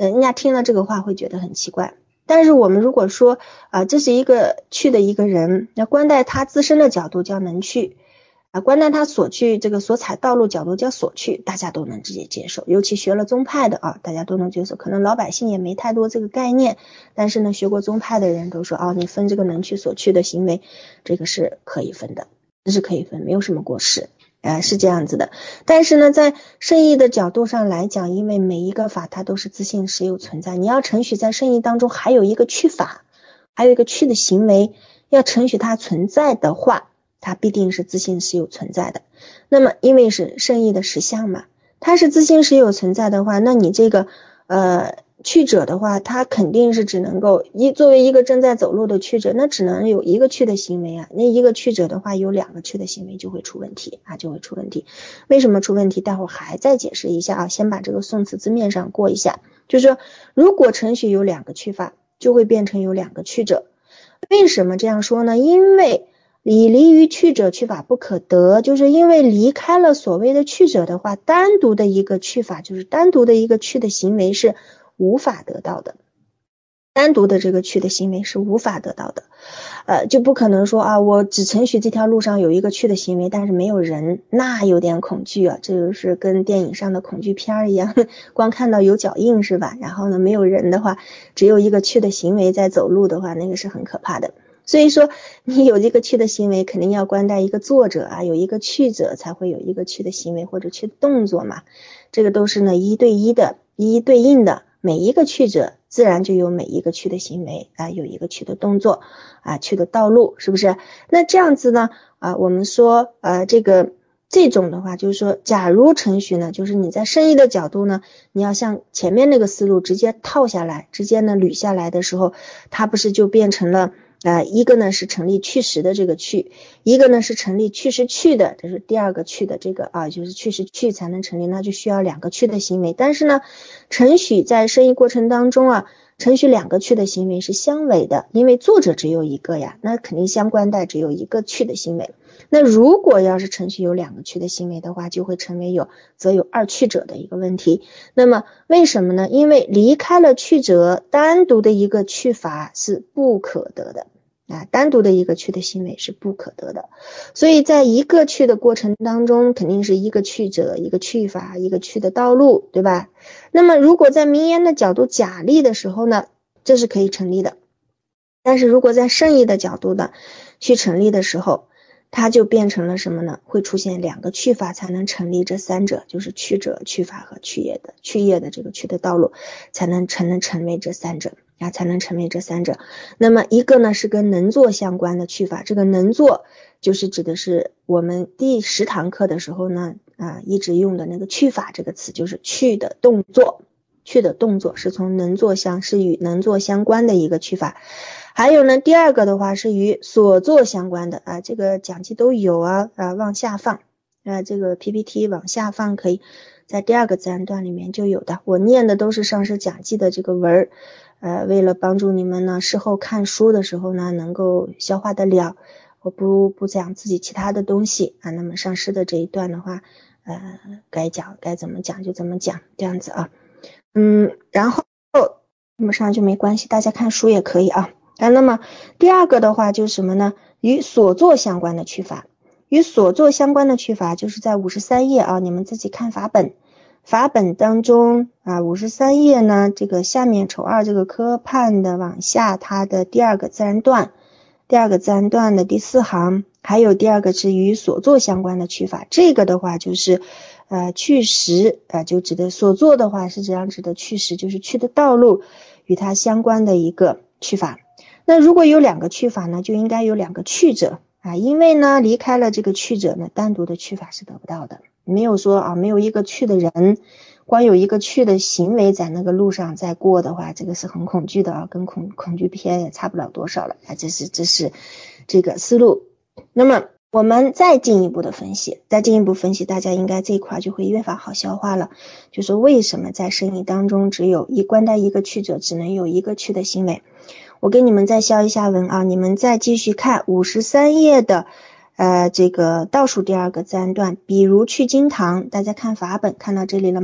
呃，人家听了这个话会觉得很奇怪。但是我们如果说啊、呃，这是一个去的一个人，那观待他自身的角度叫能去啊，观待他所去这个所采道路角度叫所去，大家都能直接接受。尤其学了宗派的啊，大家都能接受。可能老百姓也没太多这个概念，但是呢，学过宗派的人都说啊，你分这个能去所去的行为，这个是可以分的，这是可以分，没有什么过失。呃，是这样子的。但是呢，在圣义的角度上来讲，因为每一个法它都是自性实有存在，你要承许在圣义当中还有一个去法，还有一个去的行为，要承许它存在的话，它必定是自性实有存在的。那么因为是圣义的实相嘛，它是自性实有存在的话，那你这个呃去者的话，他肯定是只能够一作为一个正在走路的去者，那只能有一个去的行为啊。那一个去者的话，有两个去的行为就会出问题啊，就会出问题。为什么出问题？待会儿还再解释一下啊。先把这个宋词字面上过一下，就是说，如果程序有两个去法，就会变成有两个去者。为什么这样说呢？因为以离于去者去法不可得，就是因为离开了所谓的去者的话，单独的一个去法，就是单独的一个去的行为是无法得到的，单独的这个去的行为是无法得到的，呃，就不可能说啊，我只承许这条路上有一个去的行为，但是没有人，那有点恐惧啊，这就是跟电影上的恐惧片一样，光看到有脚印是吧？然后呢，没有人的话，只有一个去的行为在走路的话，那个是很可怕的。所以说，你有这个去的行为，肯定要观待一个作者啊，有一个去者才会有一个去的行为或者去的动作嘛，这个都是呢一对一的，一一对应的。每一个去者自然就有每一个去的行为啊，有一个去的动作啊，去的道路，是不是？那这样子呢啊，我们说呃这个这种的话，就是说假如程序呢，就是你在圣义的角度呢，你要像前面那个思路直接套下来，直接呢捋下来的时候，它不是就变成了呃，一个呢是成立去实的这个去，一个呢是成立去实去的，这是第二个去的这个啊，就是去实去才能成立，那就需要两个去的行为。但是呢，程许在生意过程当中啊，程许两个去的行为是相违的，因为作者只有一个呀，那肯定相关待只有一个去的行为。那如果要是程序有两个去的行为的话，就会成为有则有二去者的一个问题。那么为什么呢？因为离开了去者，单独的一个去法是不可得的啊，单独的一个去的行为是不可得的。所以在一个去的过程当中，肯定是一个去者，一个去法，一个去的道路，对吧？那么如果在名言的角度假立的时候呢，这是可以成立的。但是如果在圣义的角度呢去成立的时候，它就变成了什么呢？会出现两个去法才能成立，这三者就是去者、去法和去业的去业的这个去的道路才能才能成为这三者啊，才能成为这三者。那么一个呢是跟能作相关的去法，这个能作就是指的是我们第十堂课的时候呢啊一直用的那个去法这个词，就是去的动作，去的动作是从能作相是与能作相关的一个去法。还有呢，第二个的话是与所作相关的啊，这个讲记都有啊啊，往下放啊，这个 P P T 往下放可以在第二个自然段里面就有的。我念的都是上师讲记的这个文儿，呃，为了帮助你们呢，事后看书的时候呢能够消化得了，我不不讲自己其他的东西啊。那么上师的这一段的话，呃，该讲该怎么讲就怎么讲，这样子啊，嗯，然后那么上就没关系，大家看书也可以啊。啊，那么第二个的话就是什么呢？与所作相关的去法，与所作相关的去法就是在五十三页啊，你们自己看法本，法本当中啊，五十三页呢，这个下面丑二这个科判的往下，它的第二个自然段，第二个自然段的第四行，还有第二个是与所作相关的去法，这个的话就是呃去实啊、呃，就指的所作的话是这样指的去实，就是去的道路与它相关的一个去法。那如果有两个去法呢，就应该有两个去者啊，因为呢离开了这个去者呢，单独的去法是得不到的，没有说啊没有一个去的人，光有一个去的行为在那个路上再过的话，这个是很恐惧的啊，跟恐恐惧片也差不了多少了啊，这是这是这个思路。那么我们再进一步的分析，再进一步分析，大家应该这一块就会越发好消化了，就是为什么在生意当中只有一观待一个去者，只能有一个去的行为。我给你们再消一下文啊，你们再继续看五十三页的呃这个倒数第二个自然段，比如去经堂，大家看法本看到这里了吗？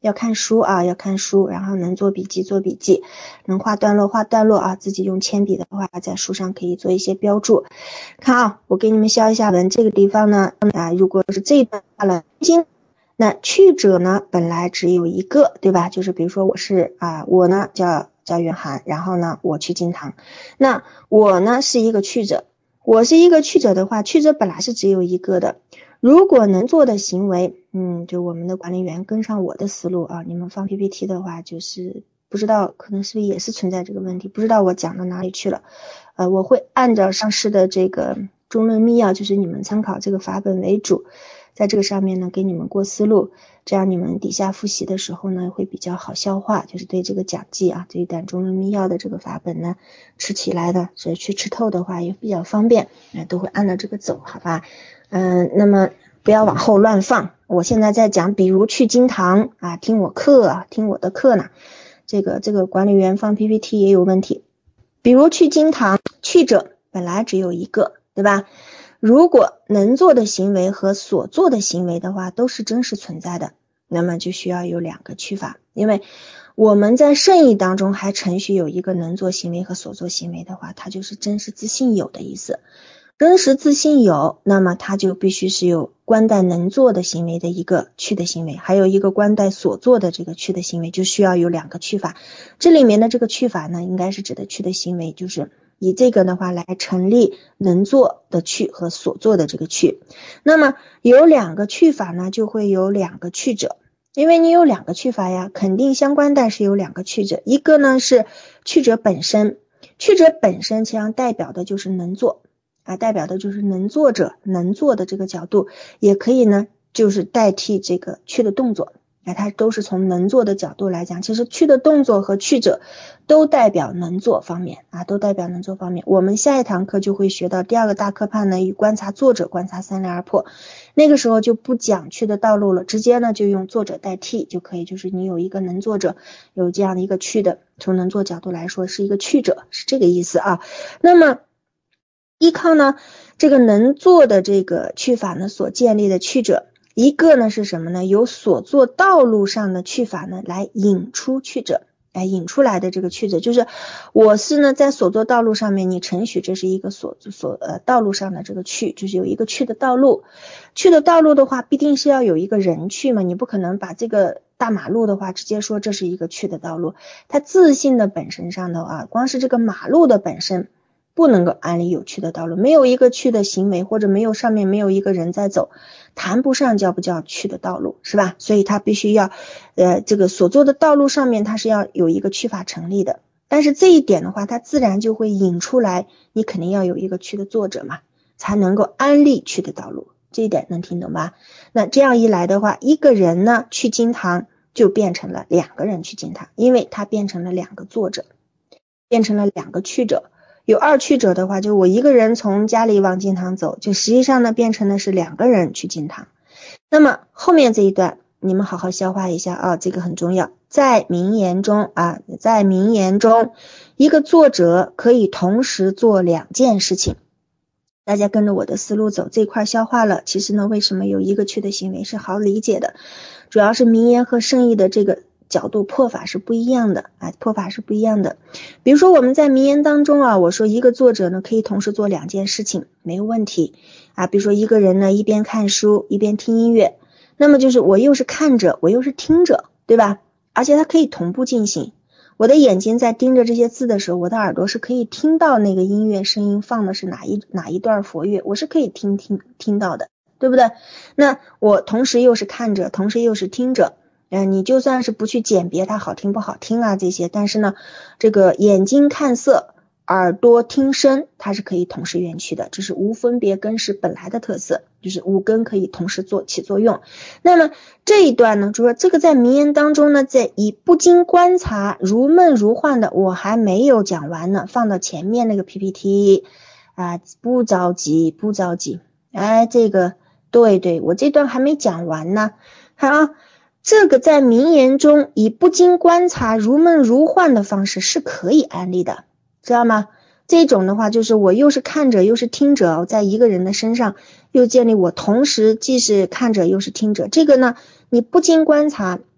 要看书啊，要看书，然后能做笔记做笔记，能画段落画段落啊，自己用铅笔的话在书上可以做一些标注。看啊，我给你们消一下文，这个地方呢啊，如果是这一段了经，那去者呢本来只有一个，对吧？就是比如说我是啊，我呢叫叫袁涵，然后呢我去金堂，那我呢是一个去者，我是一个去者的话，去者本来是只有一个的。如果能做的行为，嗯，就我们的管理员跟上我的思路啊，你们放 P P T 的话，就是不知道可能是不是也是存在这个问题，不知道我讲到哪里去了。呃，我会按照上市的这个中论密要，就是你们参考这个法本为主，在这个上面呢给你们过思路，这样你们底下复习的时候呢会比较好消化，就是对这个讲记啊，这一段中论密要的这个法本呢吃起来的，所以去吃透的话也比较方便，呃、都会按照这个走，好吧？嗯、呃，那么不要往后乱放。我现在在讲，比如去金堂啊，听我课，听我的课呢，这个这个管理员放 P P T 也有问题。比如去金堂，去者本来只有一个，对吧？如果能做的行为和所做的行为的话都是真实存在的，那么就需要有两个去法，因为我们在圣意当中还程序有一个能做行为和所做行为的话，它就是真实自性有的意思。真实自性有，那么它就必须是有关带能做的行为的一个去的行为，还有一个关带所做的这个去的行为，就需要有两个去法。这里面的这个去法呢，应该是指的去的行为，就是以这个的话来成立能做的去和所做的这个去。那么有两个去法呢，就会有两个去者，因为你有两个去法呀，肯定相关带是有两个去者，一个呢是去者本身，去者本身实际上代表的就是能做啊，代表的就是能做者能做的这个角度，也可以呢就是代替这个去的动作，啊，它都是从能做的角度来讲，其实去的动作和去者都代表能做方面啊，都代表能做方面。我们下一堂课就会学到第二个大课判呢，与观察作者观察三来而破，那个时候就不讲去的道路了，直接呢就用作者代替就可以，就是你有一个能作者，有这样的一个去的，从能做角度来说是一个去者，是这个意思啊。那么依靠呢这个能做的这个去法呢所建立的去者，一个呢是什么呢？由所做道路上的去法呢来引出去者，来引出来的这个去者，就是我是呢在所做道路上面，你承许这是一个所所呃道路上的这个去，就是有一个去的道路。去的道路的话，必定是要有一个人去嘛，你不可能把这个大马路的话直接说这是一个去的道路，它自性的本身上的啊，光是这个马路的本身不能够安立有去的道路，没有一个去的行为，或者没有上面没有一个人在走，谈不上叫不叫去的道路，是吧？所以它必须要呃这个所做的道路上面它是要有一个去法成立的，但是这一点的话它自然就会引出来，你肯定要有一个去的作者嘛，才能够安立去的道路，这一点能听懂吧？那这样一来的话，一个人呢去金堂就变成了两个人去金堂，因为它变成了两个作者，变成了两个去者。有二去者的话，就我一个人从家里往金堂走，就实际上呢变成的是两个人去金堂。那么后面这一段你们好好消化一下啊，这个很重要。在名言中啊，在名言中，一个作者可以同时做两件事情。大家跟着我的思路走，这块消化了，其实呢为什么有一个去的行为是好理解的，主要是名言和圣意的这个角度破法是不一样的啊，破法是不一样的。比如说我们在名言当中啊，我说一个作者呢可以同时做两件事情，没有问题啊。比如说一个人呢一边看书一边听音乐，那么就是我又是看着我又是听着，对吧？而且它可以同步进行。我的眼睛在盯着这些字的时候，我的耳朵是可以听到那个音乐声音放的是哪一哪一段佛乐，我是可以听听听到的，对不对？那我同时又是看着，同时又是听着。嗯、呃，你就算是不去鉴别它好听不好听啊这些，但是呢，这个眼睛看色，耳朵听声，它是可以同时缘去的，这是无分别根识本来的特色，就是五根可以同时做起作用。那么这一段呢，就说这个在名言当中呢，在以不经观察如梦如幻的，我还没有讲完呢，放到前面那个 P P T 啊，不着急不着急，哎，这个对对，我这段还没讲完呢，好啊。这个在名言中以不经观察如梦如幻的方式是可以安立的，知道吗？这种的话就是我又是看者又是听者，在一个人的身上又建立我同时既是看者又是听者，这个呢你不经观察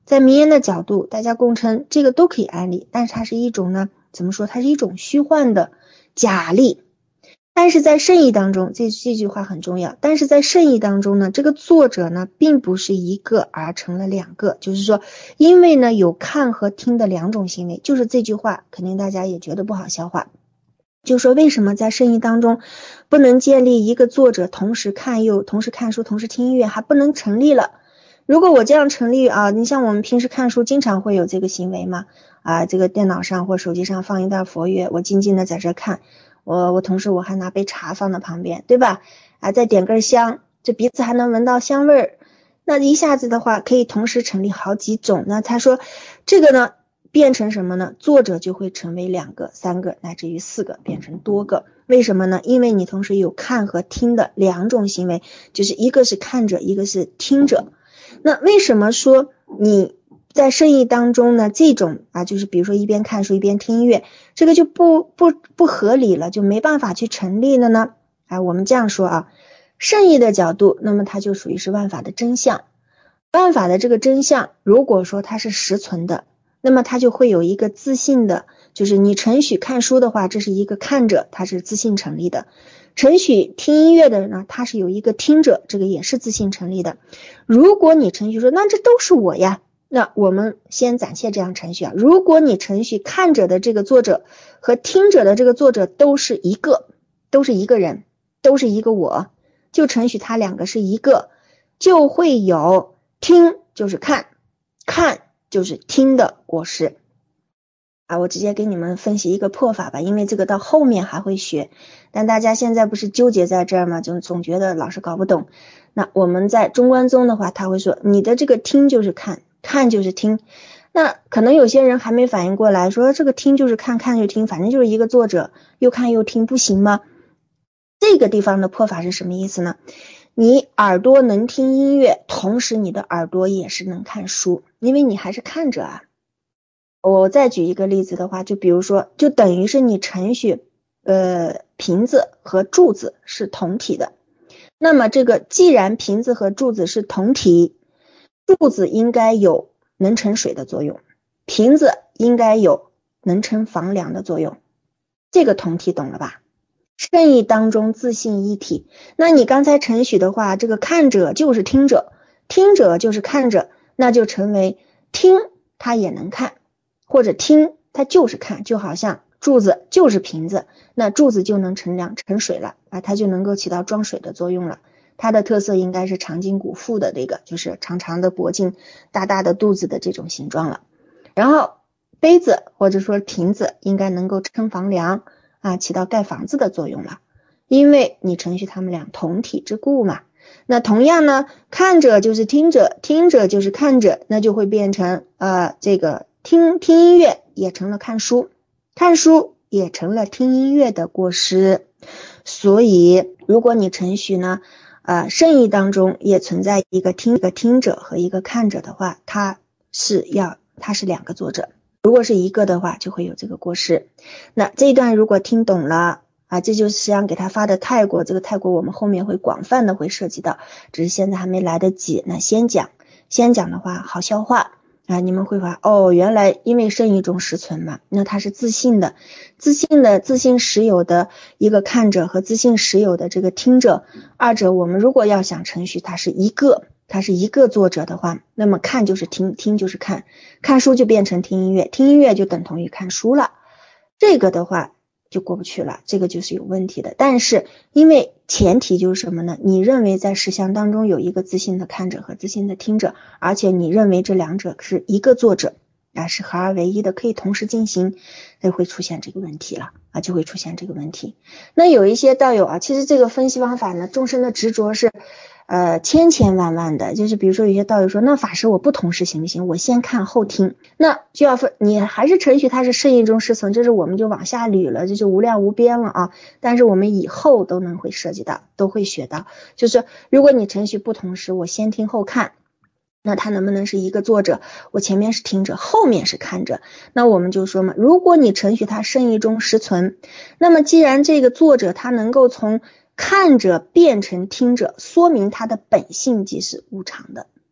在名言的角度，大家共称这个都可以安利，但是它是一种呢，怎么说？它是一种虚幻的假例。但是在圣意当中，这这句话很重要。但是在圣意当中呢，这个作者呢，并不是一个而成了两个，就是说，因为呢有看和听的两种行为，就是这句话肯定大家也觉得不好消化。就说为什么在圣意当中不能建立一个作者同时看又同时看书同时听音乐，还不能成立了？如果我这样成立啊，你像我们平时看书经常会有这个行为嘛，啊，这个电脑上或手机上放一段佛乐，我静静的在这看。我我同时我还拿杯茶放在旁边，对吧？啊，再点根香，这鼻子还能闻到香味儿。那一下子的话，可以同时成立好几种。那他说这个呢，变成什么呢？作者就会成为两个、三个，乃至于四个，变成多个。为什么呢？因为你同时有看和听的两种行为，就是一个是看者，一个是听者。那为什么说你在圣意当中呢，这种啊，就是比如说一边看书一边听音乐，这个就不不不合理了，就没办法去成立了呢？啊，我们这样说啊，圣意的角度，那么它就属于是万法的真相。万法的这个真相，如果说它是实存的，那么它就会有一个自信的，就是你承许看书的话，这是一个看者，它是自信成立的。承许听音乐的人呢，他是有一个听者，这个也是自信成立的。如果你承许说，那这都是我呀，那我们先暂且这样程序啊。如果你程序看者的这个作者和听者的这个作者都是一个，都是一个人，都是一个我，就程序它两个是一个，就会有听就是看，看就是听的果实啊。我直接给你们分析一个破法吧，因为这个到后面还会学，但大家现在不是纠结在这儿吗？就总觉得老是搞不懂。那我们在中观宗的话，他会说你的这个听就是看，看就是听。那可能有些人还没反应过来，说这个听就是看，看就听，反正就是一个作者，又看又听，不行吗？这个地方的破法是什么意思呢？你耳朵能听音乐，同时你的耳朵也是能看书，因为你还是看着啊。我再举一个例子的话，就比如说，就等于是你程序呃瓶子和柱子是同体的。那么这个既然瓶子和柱子是同体，柱子应该有能盛水的作用，瓶子应该有能盛房梁的作用。这个同体懂了吧？圣意当中自性一体。那你刚才程序的话，这个看者就是听者，听者就是看者，那就成为听它也能看，或者听它就是看，就好像柱子就是瓶子，那柱子就能盛凉盛水了啊，它就能够起到装水的作用了。它的特色应该是长筋骨腹的这个，就是长长的脖颈、大大的肚子的这种形状了。然后杯子或者说瓶子应该能够撑房梁啊，起到盖房子的作用了，因为你程序它们俩同体之故嘛。那同样呢，看者就是听者，听者就是看者，那就会变成呃这个听听音乐也成了看书，看书也成了听音乐的果实。所以如果你程序呢呃圣意当中也存在一个听一个听者和一个看者的话，它是要它是两个作者，如果是一个的话就会有这个过失。那这一段如果听懂了啊，这就是实际上给他发的泰国，这个泰国我们后面会广泛的会涉及到，只是现在还没来得及。那先讲先讲的话好消化啊，你们会发哦，原来因为圣意中实存嘛，那它是自信的自信的自信实有的一个看者和自信实有的这个听者，二者我们如果要想程序它是一个它是一个作者的话，那么看就是听，听就是看，看书就变成听音乐，听音乐就等同于看书了，这个的话就过不去了，这个就是有问题的。但是因为前提就是什么呢？你认为在实相当中有一个自信的看者和自信的听者，而且你认为这两者是一个作者啊，是合二为一的，可以同时进行，就会出现这个问题了啊，就会出现这个问题。那有一些道友啊，其实这个分析方法呢，众生的执着是呃千千万万的，就是比如说有些道友说，那法师我不同时行不行？我先看后听，那就要分，你还是程序它是圣意中实存，这是我们就往下捋了，这就无量无边了啊。但是我们以后都能会涉及到，都会学到，就是如果你程序不同时，我先听后看，那它能不能是一个作者？我前面是听者，后面是看者。那我们就说嘛，如果你程序它圣意中实存，那么既然这个作者他能够从看者变成听者，说明他的本性即是无常的。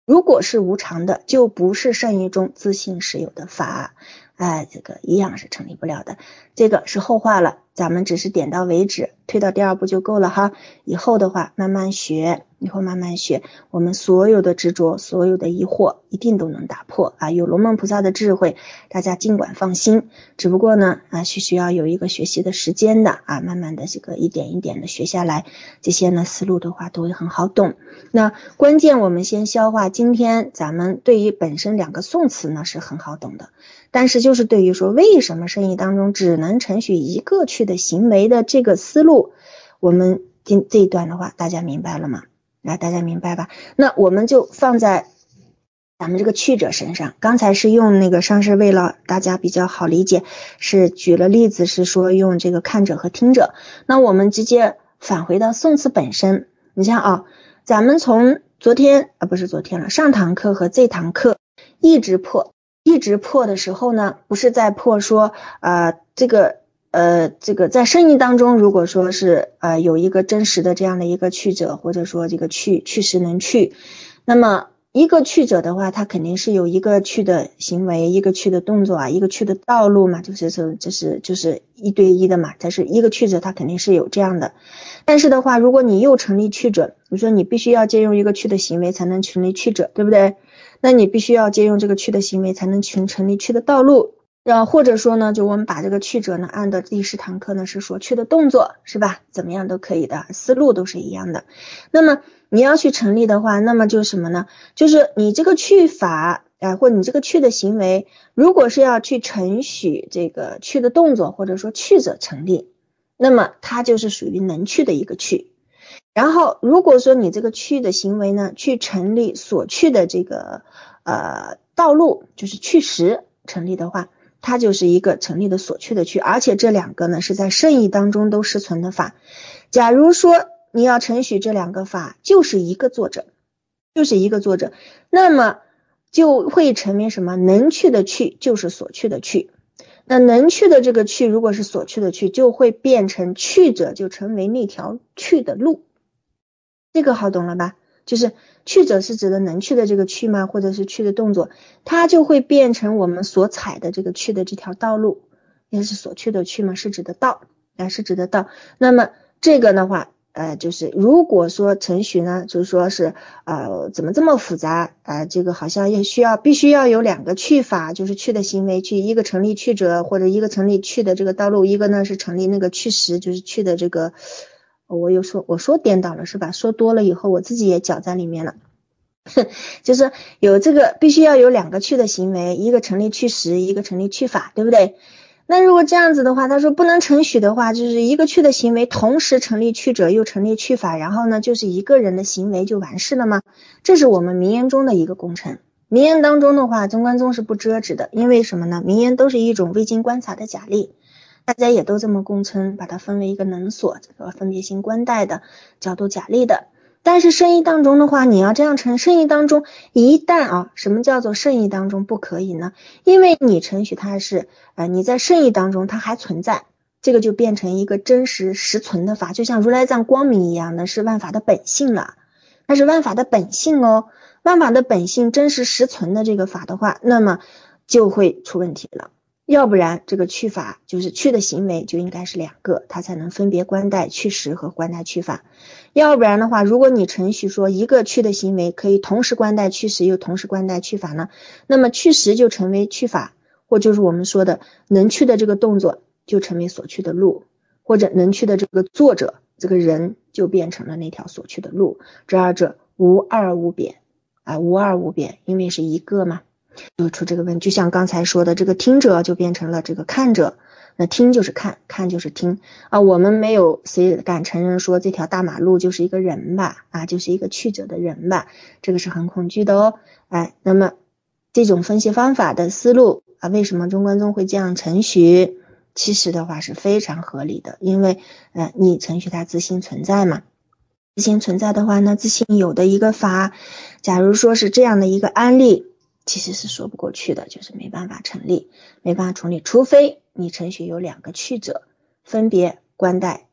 如果是无常的，就不是圣义中自性实有的法，哎，这个一样是成立不了的。这个是后话了，咱们只是点到为止，推到第二步就够了哈。以后的话慢慢学，以后慢慢学，我们所有的执着，所有的疑惑一定都能打破啊！有龙门菩萨的智慧，大家尽管放心。只不过呢啊，是需要有一个学习的时间的啊，慢慢的这个一点一点的学下来，这些呢思路的话都会很好懂。那关键我们先消化今天咱们对于本身两个宋词呢是很好懂的，但是就是对于说为什么圣义当中只能承许一个去的行为的这个思路，我们今这一段的话大家明白了吗？来，大家明白吧？那我们就放在咱们这个去者身上，刚才是用那个上师为了大家比较好理解，是举了例子是说用这个看者和听者，那我们直接返回到宋词本身。你像啊，咱们从昨天啊不是昨天了，上堂课和这堂课一直破一直破的时候呢，不是在破说呃这个呃这个在圣义当中，如果说是呃有一个真实的这样的一个去者，或者说这个去去实能去，那么一个去者的话，它肯定是有一个去的行为，一个去的动作啊，一个去的道路嘛，就是说这是就是一对一的嘛，它是一个去者，它肯定是有这样的。但是的话，如果你又成立去者，比如说你必须要借用一个去的行为才能成立去者，对不对？那你必须要借用这个去的行为才能成成立去的道路。然后或者说呢，就我们把这个去者呢按照第十堂课呢是说去的动作，是吧？怎么样都可以的，思路都是一样的。那么你要去成立的话，那么就什么呢？就是你这个去法啊、呃，或你这个去的行为，如果是要去承许这个去的动作，或者说去者成立，那么它就是属于能去的一个去。然后如果说你这个去的行为呢，去成立所去的这个呃道路，就是去实成立的话，它就是一个成立的所去的去，而且这两个呢是在圣义当中都实存的法。假如说你要承许这两个法就是一个作者，就是一个作者，那么就会成为什么？能去的去就是所去的去。那能去的这个去，如果是所去的去，就会变成去者，就成为那条去的路。这个好懂了吧？就是去者是指的能去的这个去吗？或者是去的动作，它就会变成我们所踩的这个去的这条道路，也是所去的去吗？是指的道，啊，是指的道。那么这个的话，呃，就是如果说程序呢，就是说是呃怎么这么复杂啊、呃？这个好像也需要必须要有两个去法，就是去的行为去，一个成立去者，或者一个成立去的这个道路，一个呢是成立那个去实，就是去的这个。我又说我说颠倒了是吧？说多了以后我自己也搅在里面了。就是有这个必须要有两个去的行为，一个成立去实，一个成立去法，对不对？那如果这样子的话，他说不能承许的话，就是一个去的行为同时成立去者又成立去法，然后呢就是一个人的行为就完事了吗？这是我们名言中的一个工程。名言当中的话，中观宗是不遮止的，因为什么呢？名言都是一种未经观察的假例，大家也都这么共称，把它分为一个能所，这个分别心观待的角度假例的。但是圣义当中的话，你要这样承圣义当中一旦啊，什么叫做圣义当中不可以呢？因为你承许它是呃你在圣义当中它还存在，这个就变成一个真实实存的法，就像如来藏光明一样的，是万法的本性了，它是万法的本性哦，万法的本性真实实存的这个法的话，那么就会出问题了。要不然这个去法就是去的行为就应该是两个，它才能分别观待去实和观待去法。要不然的话，如果你程序说一个去的行为可以同时观待去实又同时观待去法呢，那么去实就成为去法，或就是我们说的能去的这个动作就成为所去的路，或者能去的这个作者这个人就变成了那条所去的路，这二者无二无别啊，无二无别，因为是一个嘛，就出这个问题。就像刚才说的，这个听者就变成了这个看者，那听就是看，看就是听啊。我们没有谁敢承认说这条大马路就是一个人吧，啊，就是一个去者的人吧，这个是很恐惧的哦。哎，那么这种分析方法的思路啊，为什么中观宗会这样承许？其实的话是非常合理的，因为呃，你承许它自性存在嘛。自性存在的话呢，自性有的一个法，假如说是这样的一个案例，其实是说不过去的，就是没办法成立，没办法成立，除非你程序有两个去者，分别观待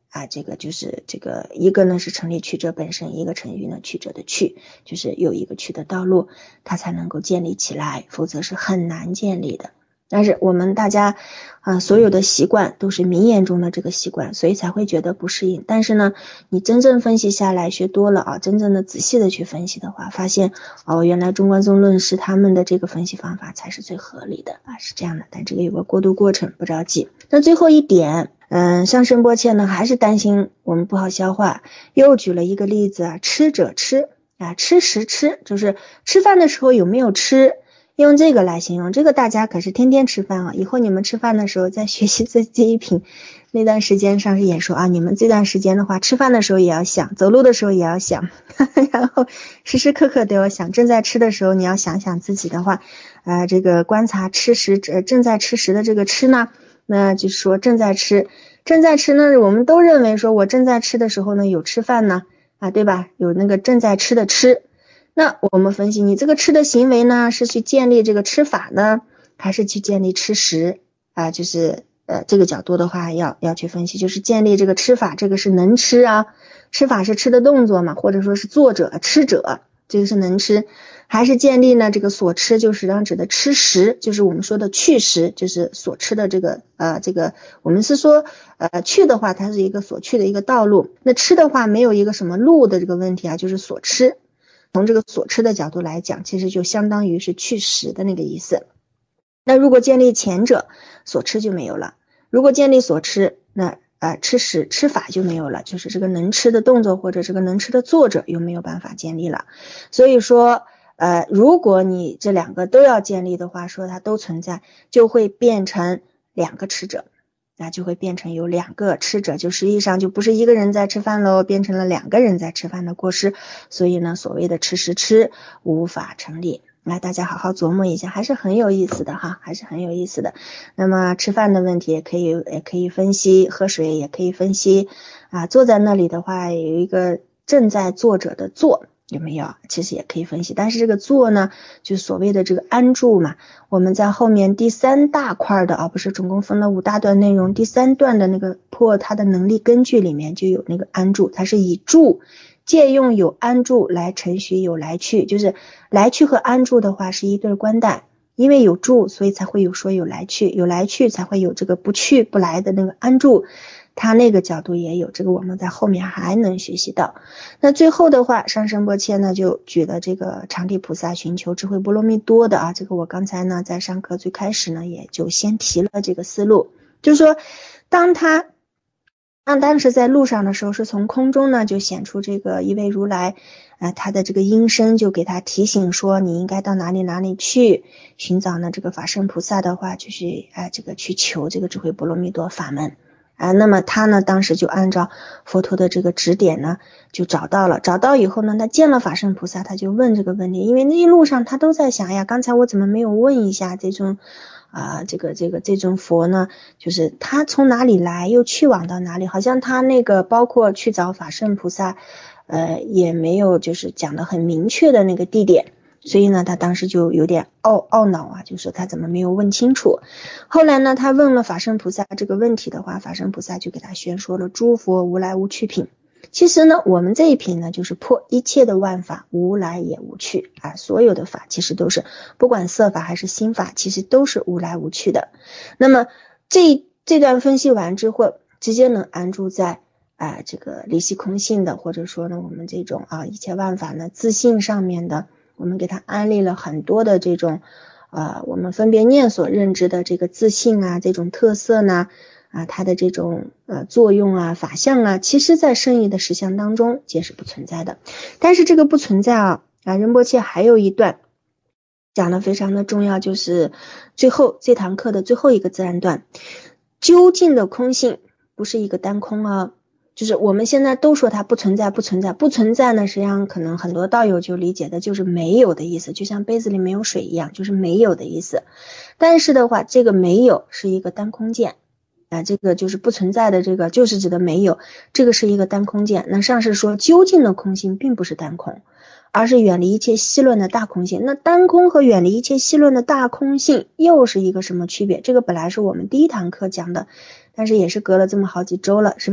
啊，这个就是这个一个呢是成立曲折本身，一个成立呢曲折的去，就是有一个去的道路，它才能够建立起来，否则是很难建立的。但是我们大家啊，所有的习惯都是名言中的这个习惯，所以才会觉得不适应。但是呢，你真正分析下来，学多了啊，真正的仔细的去分析的话，发现哦，原来中观宗论师他们的这个分析方法才是最合理的啊，是这样的。但这个有个过渡过程，不着急。那最后一点，嗯，像申波切呢，还是担心我们不好消化，又举了一个例子啊，吃者吃啊，吃时吃，就是吃饭的时候有没有吃。用这个来形容，这个大家可是天天吃饭啊！以后你们吃饭的时候，在学习这这一品那段时间上师也说啊，你们这段时间的话，吃饭的时候也要想，走路的时候也要想，然后时时刻刻都要想。正在吃的时候，你要想想自己的话，呃，这个观察吃时，呃，正在吃时的这个吃呢，那就是说正在吃，正在吃呢，我们都认为说我正在吃的时候呢，有吃饭呢，啊，对吧？有那个正在吃的吃。那我们分析，你这个吃的行为呢，是去建立这个吃法呢，还是去建立吃食啊？就是呃这个角度的话，要要去分析，就是建立这个吃法，这个是能吃啊，吃法是吃的动作嘛，或者说是作者吃者，这个是能吃，还是建立呢这个所吃，就是让指的吃食，就是我们说的去食，就是所吃的这个呃这个我们是说呃去的话，它是一个所去的一个道路，那吃的话没有一个什么路的这个问题啊，就是所吃。从这个所吃的角度来讲，其实就相当于是去食的那个意思。那如果建立前者，所吃就没有了；如果建立所吃，那呃吃食吃法就没有了，就是这个能吃的动作或者这个能吃的作者又没有办法建立了。所以说呃如果你这两个都要建立的话，说它都存在，就会变成两个吃者。那就会变成有两个吃者，就实际上就不是一个人在吃饭喽，变成了两个人在吃饭的过失。所以呢，所谓的吃食吃无法成立。来，大家好好琢磨一下，还是很有意思的哈，还是很有意思的。那么吃饭的问题也可以也可以分析，喝水也可以分析啊。坐在那里的话，有一个正在坐者的坐。有没有？其实也可以分析，但是这个坐呢，就是所谓的这个安住嘛。我们在后面第三大块的啊，不是总共分了五大段内容，第三段的那个破它的能力根据里面就有那个安住，它是以住借用有安住来承许有来去，就是来去和安住的话是一对关带，因为有住，所以才会有说有来去，有来去才会有这个不去不来的那个安住。他那个角度也有，这个我们在后面还能学习到。那最后的话，上仁波切呢就举了这个常地菩萨寻求智慧波罗蜜多的啊，这个我刚才呢在上课最开始呢也就先提了这个思路，就是说当他当当时在路上的时候，是从空中呢就显出这个一位如来，呃，他的这个音声就给他提醒说，你应该到哪里哪里去寻找呢这个法身菩萨的话，就是呃这个去求这个智慧波罗蜜多法门。啊，那么他呢，当时就按照佛陀的这个指点呢，就找到了。找到以后呢，他见了法身菩萨，他就问这个问题，因为那一路上他都在想呀，刚才我怎么没有问一下这种啊、呃，这个这个这种佛呢？就是他从哪里来，又去往到哪里？好像他那个包括去找法身菩萨，呃，也没有就是讲的很明确的那个地点。所以呢，他当时就有点懊懊恼啊，就说他怎么没有问清楚。后来呢，他问了法身菩萨这个问题的话，法身菩萨就给他宣说了诸佛无来无去品。其实呢，我们这一品呢，就是破一切的万法，无来也无去啊，所有的法其实都是，不管色法还是心法，其实都是无来无去的。那么这这段分析完之后，直接能安住在啊、呃、这个离析空性的，或者说呢，我们这种啊一切万法呢自性上面的。我们给他安利了很多的这种呃我们分别念所认知的这个自性啊，这种特色呢啊，它的这种呃作用啊法相啊，其实在圣义的实相当中皆是不存在的。但是这个不存在啊啊仁波切还有一段讲的非常的重要，就是最后这堂课的最后一个自然段，究竟的空性不是一个单空啊。就是我们现在都说它不存在不存在不存在呢，实际上可能很多道友就理解的就是没有的意思，就像杯子里没有水一样，就是没有的意思。但是的话，这个没有是一个单空见啊，这个就是不存在的，这个就是指的没有，这个是一个单空见。那上师说究竟的空性并不是单空，而是远离一切细论的大空性。那单空和远离一切细论的大空性又是一个什么区别？这个本来是我们第一堂课讲的，但是也是隔了这么好几周了，是吧？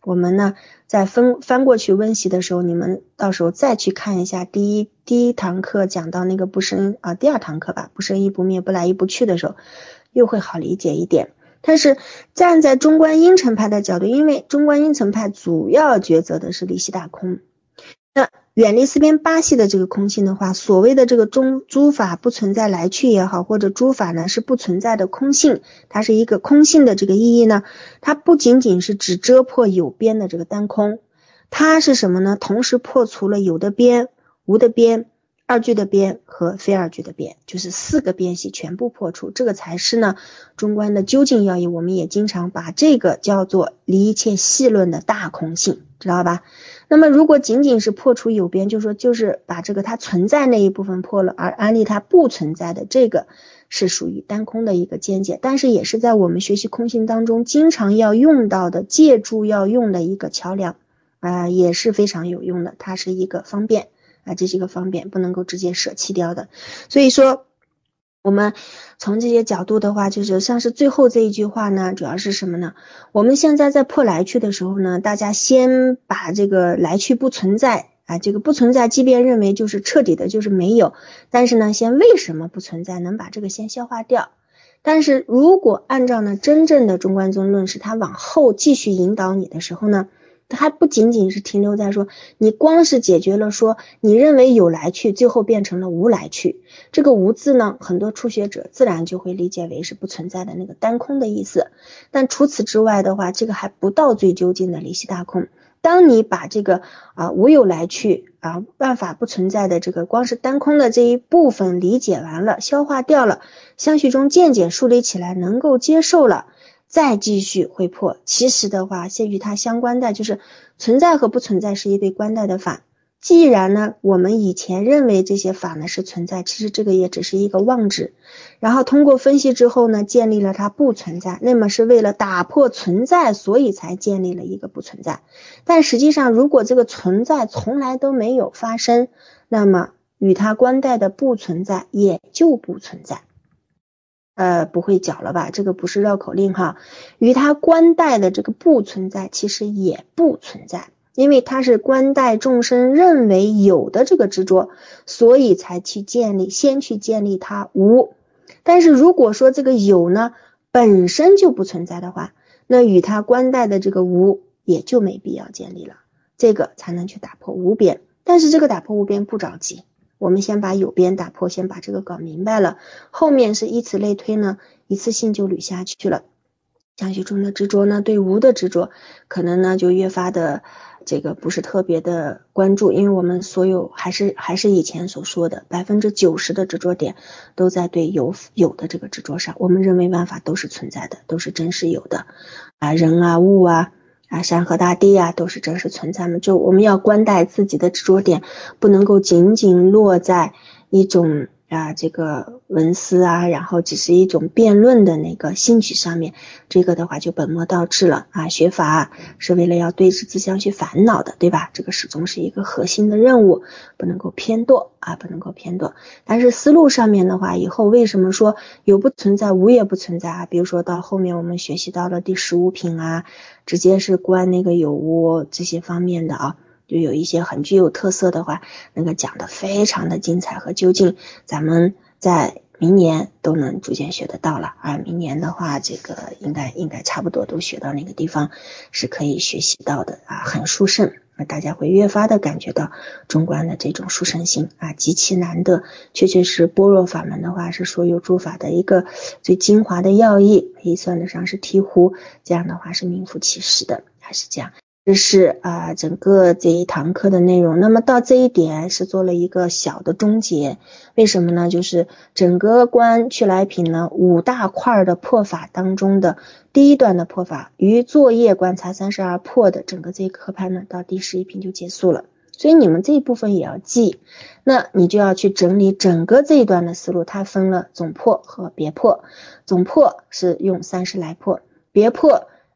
我们呢在分翻过去温习的时候，你们到时候再去看一下第一第一堂课讲到那个不生啊，第二堂课吧，不生亦不灭，不来亦不去的时候，又会好理解一点。但是站在中观阴沉派的角度，因为中观阴沉派主要抉择的是离析大空，那远离四边八系的这个空性的话，所谓的这个中诸法不存在来去也好，或者诸法呢是不存在的空性，它是一个空性的这个意义呢，它不仅仅是只遮破有边的这个单空，它是什么呢？同时破除了有的边、无的边、二句的边和非二句的边，就是四个边系全部破除，这个才是呢中观的究竟要义。我们也经常把这个叫做离一切细论的大空性，知道吧？那么如果仅仅是破除有边，就是说就是把这个它存在那一部分破了，而安立它不存在的，这个是属于单空的一个见解，但是也是在我们学习空性当中经常要用到的，借助要用的一个桥梁啊、呃，也是非常有用的，它是一个方便啊，这是一个方便，不能够直接舍弃掉的。所以说我们从这些角度的话，就是像是最后这一句话呢，主要是什么呢？我们现在在破来去的时候呢，大家先把这个来去不存在啊，这个不存在即便认为就是彻底的就是没有，但是呢先为什么不存在，能把这个先消化掉。但是如果按照呢真正的中观宗论是它往后继续引导你的时候呢，它还不仅仅是停留在说你光是解决了说你认为有来去，最后变成了无来去，这个无字呢很多初学者自然就会理解为是不存在的那个单空的意思，但除此之外的话，这个还不到最究竟的离析大空。当你把这个啊无有来去啊万法不存在的这个光是单空的这一部分理解完了，消化掉了，相续中渐渐梳理起来，能够接受了，再继续会破。其实的话，先与它相关的就是存在和不存在是一对关带的法。既然呢我们以前认为这些法呢是存在，其实这个也只是一个妄执，然后通过分析之后呢建立了它不存在，那么是为了打破存在，所以才建立了一个不存在。但实际上如果这个存在从来都没有发生，那么与它关带的不存在也就不存在。呃，不会讲了吧？这个不是绕口令哈。与它关带的这个不存在其实也不存在，因为它是关带众生认为有的这个执着，所以才去建立，先去建立它无。但是如果说这个有呢本身就不存在的话，那与它关带的这个无也就没必要建立了，这个才能去打破无边。但是这个打破无边不着急，我们先把有边打破，先把这个搞明白了，后面是以此类推呢，一次性就捋下去了。相续中的执着呢，对无的执着可能呢就越发的这个不是特别的关注，因为我们所有还是还是以前所说的 百分之九十 的执着点都在对有有的这个执着上，我们认为万法都是存在的，都是真实有的啊，人啊物啊啊山河大地啊都是真实存在的，就我们要关带自己的执着点不能够仅仅落在一种啊这个文思啊，然后只是一种辩论的那个兴趣上面，这个的话就本末倒置了啊。学法是为了要对治自相去烦恼的，对吧？这个始终是一个核心的任务，不能够偏堕啊，不能够偏堕。但是思路上面的话，以后为什么说有不存在无也不存在啊？比如说到后面我们学习到了第十五品啊，直接是关那个有无这些方面的啊，就有一些很具有特色的话，那个讲的非常的精彩和究竟，咱们在明年都能逐渐学得到了啊。明年的话，这个应该应该差不多都学到那个地方是可以学习到的啊，很殊胜。那大家会越发的感觉到中观的这种殊胜性啊，极其难得，确确实般若法门的话是所有诸法的一个最精华的要义，可以算得上是醍醐，这样的话是名副其实的，还是这样。这是啊、呃、整个这一堂课的内容。那么到这一点是做了一个小的终结，为什么呢？就是整个观去来品呢五大块的破法当中的第一段的破法，于作业观察三十二破的整个这一课派呢到第十一品就结束了。所以你们这一部分也要记，那你就要去整理整个这一段的思路，它分了总破和别破。总破是用三十来破，别破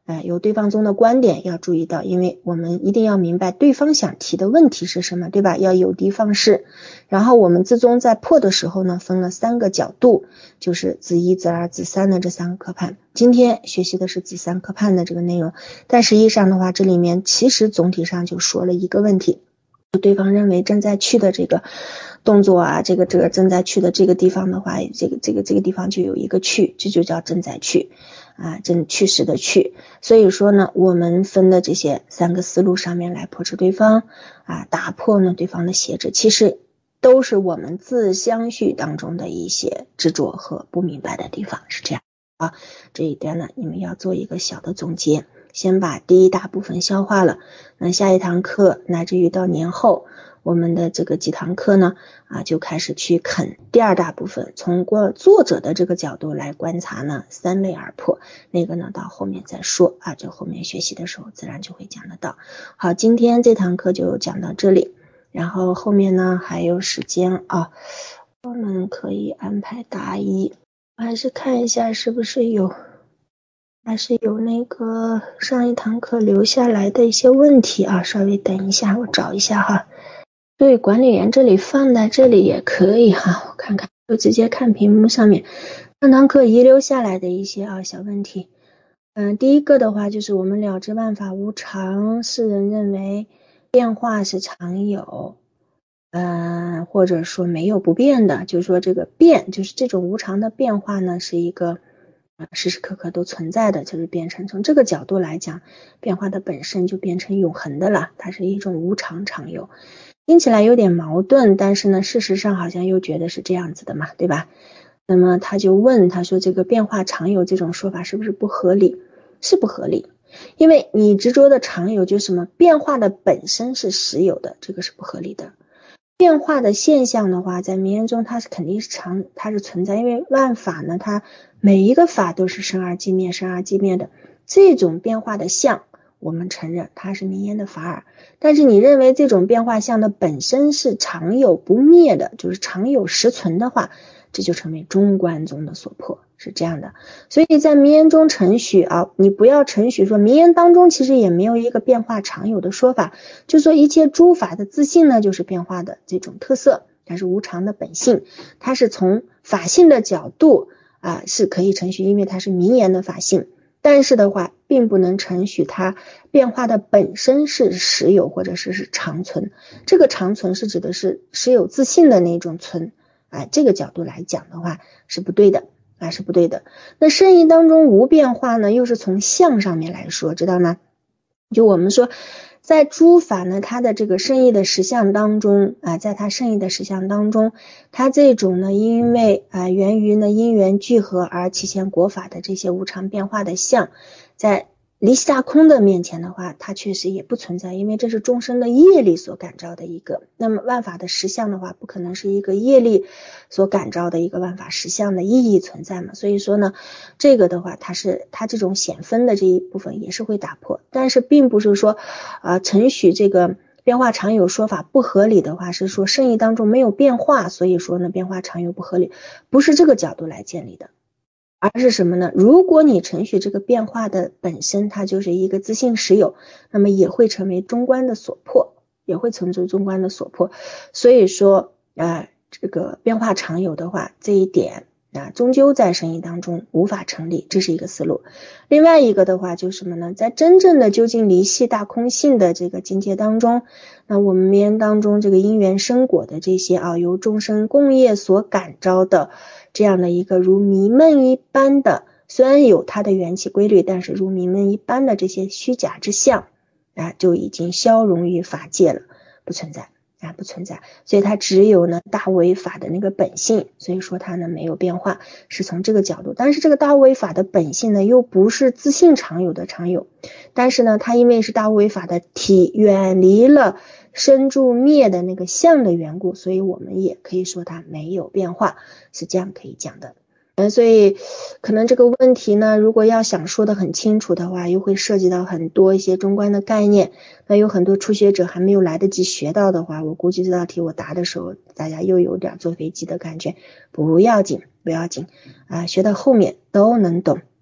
呃，有对方中的观点要注意到，因为我们一定要明白对方想提的问题是什么，对吧？要有的放矢。然后我们自宗在破的时候呢，分了三个角度，就是子一、子二、子三的这三个科判。今天学习的是子三科判的这个内容，但实际上的话，这里面其实总体上就说了一个问题，对方认为正在去的这个动作啊，这个这个正在去的这个地方的话，这个这个这个地方就有一个去，这就叫正在去啊，正去时的去。所以说呢，我们分的这些三个思路上面来破斥对方啊，打破呢对方的挟制，其实都是我们自相续当中的一些执着和不明白的地方，是这样啊。这一点呢，你们要做一个小的总结，先把第一大部分消化了。那下一堂课乃至于到年后，我们的这个几堂课呢啊，就开始去啃第二大部分，从过作者的这个角度来观察呢，三类而破，那个呢到后面再说啊，就后面学习的时候自然就会讲得到。好，今天这堂课就讲到这里，然后后面呢还有时间啊，我们可以安排答疑，还是看一下是不是有还是有那个上一堂课留下来的一些问题啊，稍微等一下我找一下哈。对，管理员这里放在这里也可以哈，我看看，就直接看屏幕上面上堂课遗留下来的一些啊小问题。嗯，第一个的话就是我们了知万法无常，世人认为变化是常有，嗯，或者说没有不变的，就是说这个变，就是这种无常的变化呢，是一个啊时时刻刻都存在的，就是变成从这个角度来讲，变化的本身就变成永恒的了，它是一种无常常有。听起来有点矛盾，但是呢，事实上好像又觉得是这样子的嘛，对吧？那么他就问，他说这个变化常有这种说法是不是不合理？是不合理，因为你执着的常有就是什么？变化的本身是实有的，这个是不合理的。变化的现象的话，在名言中它是肯定是常，它是存在，因为万法呢，它每一个法都是生而寂灭，生而寂灭的，这种变化的相，我们承认它是名言的法尔，但是你认为这种变化相的本身是常有不灭的，就是常有实存的话，这就成为中观中的所破，是这样的。所以在名言中承许啊，你不要承许说名言当中其实也没有一个变化常有的说法，就说一切诸法的自性呢就是变化的这种特色，它是无常的本性，它是从法性的角度啊是可以承许，因为它是名言的法性，但是的话并不能承许它变化的本身是实有或者是是常存，这个常存是指的是实有自性的那种存，啊，这个角度来讲的话是不对的啊，是不对的。那圣义当中无变化呢，又是从相上面来说，知道吗？就我们说在诸法呢，它的这个圣义的实相当中啊，在它圣义的实相当中，它这种呢，因为啊源于呢因缘聚合而起现果法的这些无常变化的相，在离悉大空的面前的话，它确实也不存在，因为这是众生的业力所感召的一个，那么万法的实相的话，不可能是一个业力所感召的一个万法实相的意义存在嘛，所以说呢，这个的话，它是它这种显分的这一部分也是会打破，但是并不是说啊、呃、承许这个变化常有说法不合理的话，是说圣义当中没有变化，所以说呢变化常有不合理，不是这个角度来建立的。而是什么呢？如果你承许这个变化的本身它就是一个自性实有，那么也会成为中观的所破，也会成为中观的所破。所以说啊、呃，这个变化常有的话，这一点啊，终究在圣义当中无法成立，这是一个思路。另外一个的话就是什么呢？在真正的究竟离系大空性的这个境界当中，那我们名言当中这个因缘生果的这些啊，由众生共业所感召的这样的一个如迷闷一般的，虽然有它的缘起规律，但是如迷闷一般的这些虚假之相啊，就已经消融于法界了，不存在啊，不存在。所以它只有呢大为法的那个本性，所以说它呢没有变化，是从这个角度。但是这个大为法的本性呢，又不是自性常有的常有，但是呢，它因为是大为法的体远离了生住灭的那个相的缘故，所以我们也可以说它没有变化，是这样可以讲的。嗯，所以可能这个问题呢，如果要想说的很清楚的话，又会涉及到很多一些中观的概念，那有很多初学者还没有来得及学到的话，我估计这道题我答的时候，大家又有点坐飞机的感觉，不要紧，不要紧啊，学到后面都能懂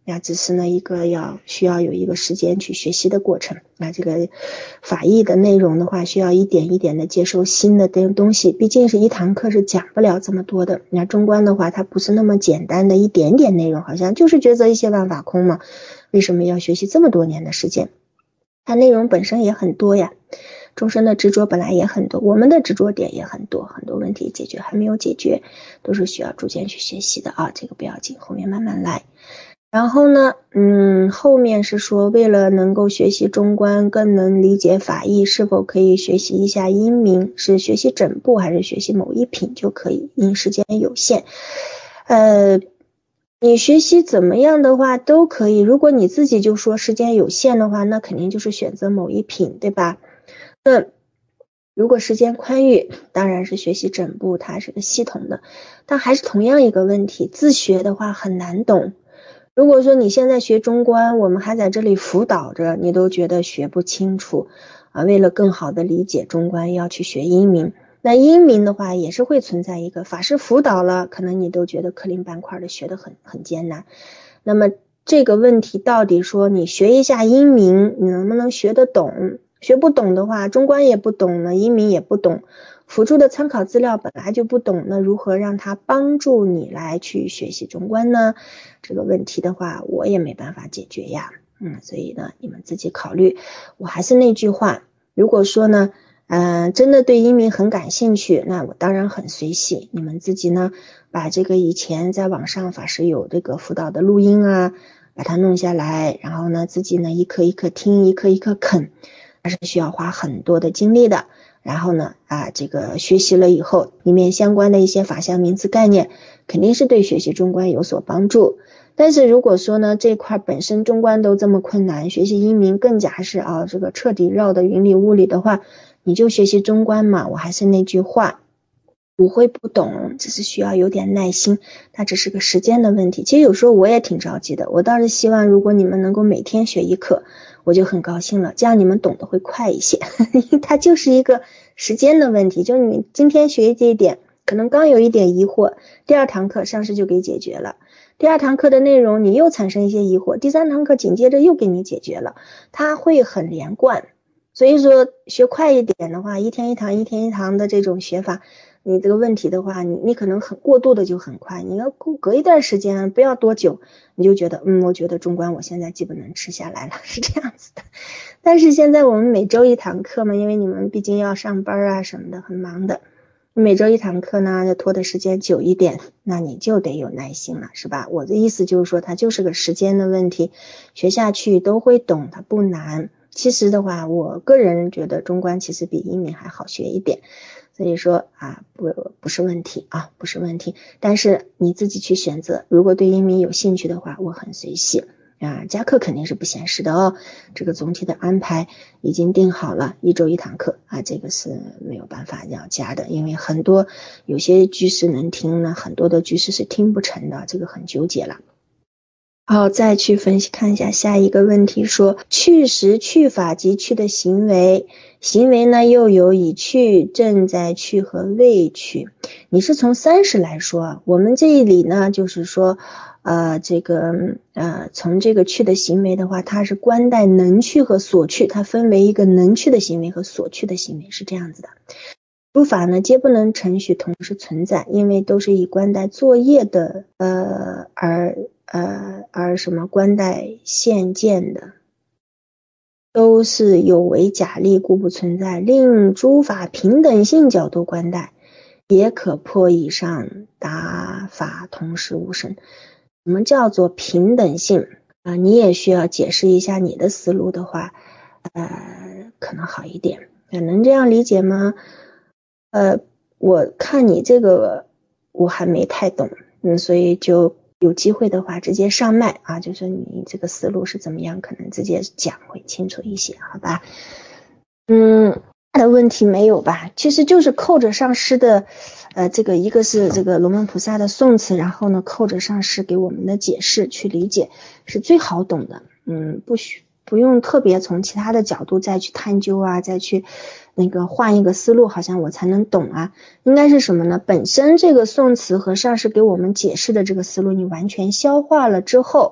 那只是呢一个要需要有一个时间去学习的过程。那这个法义的内容的话，需要一点一点的接受新的东西，毕竟是一堂课是讲不了这么多的。那中观的话，它不是那么简单的一点点内容，好像就是抉择一些万法空嘛，为什么要学习这么多年的时间？它内容本身也很多呀，众生的执着本来也很多，我们的执着点也很多，很多问题解决还没有解决，都是需要逐渐去学习的啊，这个不要紧，后面慢慢来。然后呢，嗯，后面是说为了能够学习中观，更能理解法义，是否可以学习一下因明？是学习整部还是学习某一品就可以？因时间有限，呃，你学习怎么样的话都可以。如果你自己就说时间有限的话，那肯定就是选择某一品，对吧？那如果时间宽裕，当然是学习整部，它是个系统的。但还是同样一个问题，自学的话很难懂。如果说你现在学中观，我们还在这里辅导着，你都觉得学不清楚啊。为了更好的理解中观，要去学因明。那因明的话，也是会存在一个法师辅导了，可能你都觉得课林板块的学得很很艰难。那么这个问题到底说你学一下因明，你能不能学得懂？学不懂的话，中观也不懂了，因明也不懂。辅助的参考资料本来就不懂，那如何让它帮助你来去学习中观呢？这个问题的话，我也没办法解决呀。嗯，所以呢，你们自己考虑。我还是那句话，如果说呢，嗯、呃，真的对因明很感兴趣，那我当然很随喜。你们自己呢，把这个以前在网上法师有这个辅导的录音啊，把它弄下来，然后呢，自己呢一课一课听，一课一课啃，它是需要花很多的精力的。然后呢，啊，这个学习了以后，里面相关的一些法相名词概念，肯定是对学习中观有所帮助。但是如果说呢，这块本身中观都这么困难，学习因明更加是啊，这个彻底绕的云里雾里的话，你就学习中观嘛。我还是那句话，不会不懂，只是需要有点耐心，它只是个时间的问题。其实有时候我也挺着急的，我倒是希望如果你们能够每天学一课，我就很高兴了，这样你们懂得会快一些。它就是一个时间的问题，就你今天学这一点，可能刚有一点疑惑，第二堂课上师就给解决了，第二堂课的内容你又产生一些疑惑，第三堂课紧接着又给你解决了，它会很连贯。所以说学快一点的话，一天一堂一天一堂的这种学法，你这个问题的话，你你可能很过度的就很快，你要隔一段时间，不要多久，你就觉得嗯，我觉得中观我现在基本能吃下来了，是这样子的。但是现在我们每周一堂课嘛，因为你们毕竟要上班啊什么的，很忙的，每周一堂课呢，就拖的时间久一点，那你就得有耐心了，是吧？我的意思就是说，它就是个时间的问题，学下去都会懂，它不难。其实的话，我个人觉得中观其实比因明还好学一点，所以说啊，不不是问题啊，不是问题。但是你自己去选择，如果对因明有兴趣的话，我很随喜啊。加课肯定是不显示的哦，这个总体的安排已经定好了，一周一堂课啊，这个是没有办法要加的，因为很多有些居士能听呢，很多的居士是听不成的，这个很纠结了。好，再去分析看一下下一个问题，说去时去法即去的行为，行为呢又有已去、正在去和未去。你是从三十来说，我们这里呢就是说呃这个呃从这个去的行为的话，它是观待能去和所去，它分为一个能去的行为和所去的行为，是这样子的。诸法呢皆不能承许同时存在，因为都是以观待作业的呃而呃而什么观待现见的，都是有为假立故不存在。令诸法平等性角度观待，也可破以上达法同时无生。什么叫做平等性啊、呃？你也需要解释一下你的思路的话，呃可能好一点。能这样理解吗？呃，我看你这个我还没太懂，嗯，所以就有机会的话直接上麦啊，就是你这个思路是怎么样，可能直接讲会清楚一些，好吧？嗯，大的问题没有吧？其实就是扣着上师的，呃，这个一个是这个龙门菩萨的颂词，然后呢扣着上师给我们的解释去理解，是最好懂的。嗯，不需不用特别从其他的角度再去探究啊，再去那个换一个思路，好像我才能懂啊。应该是什么呢？本身这个颂词和上师给我们解释的这个思路，你完全消化了之后，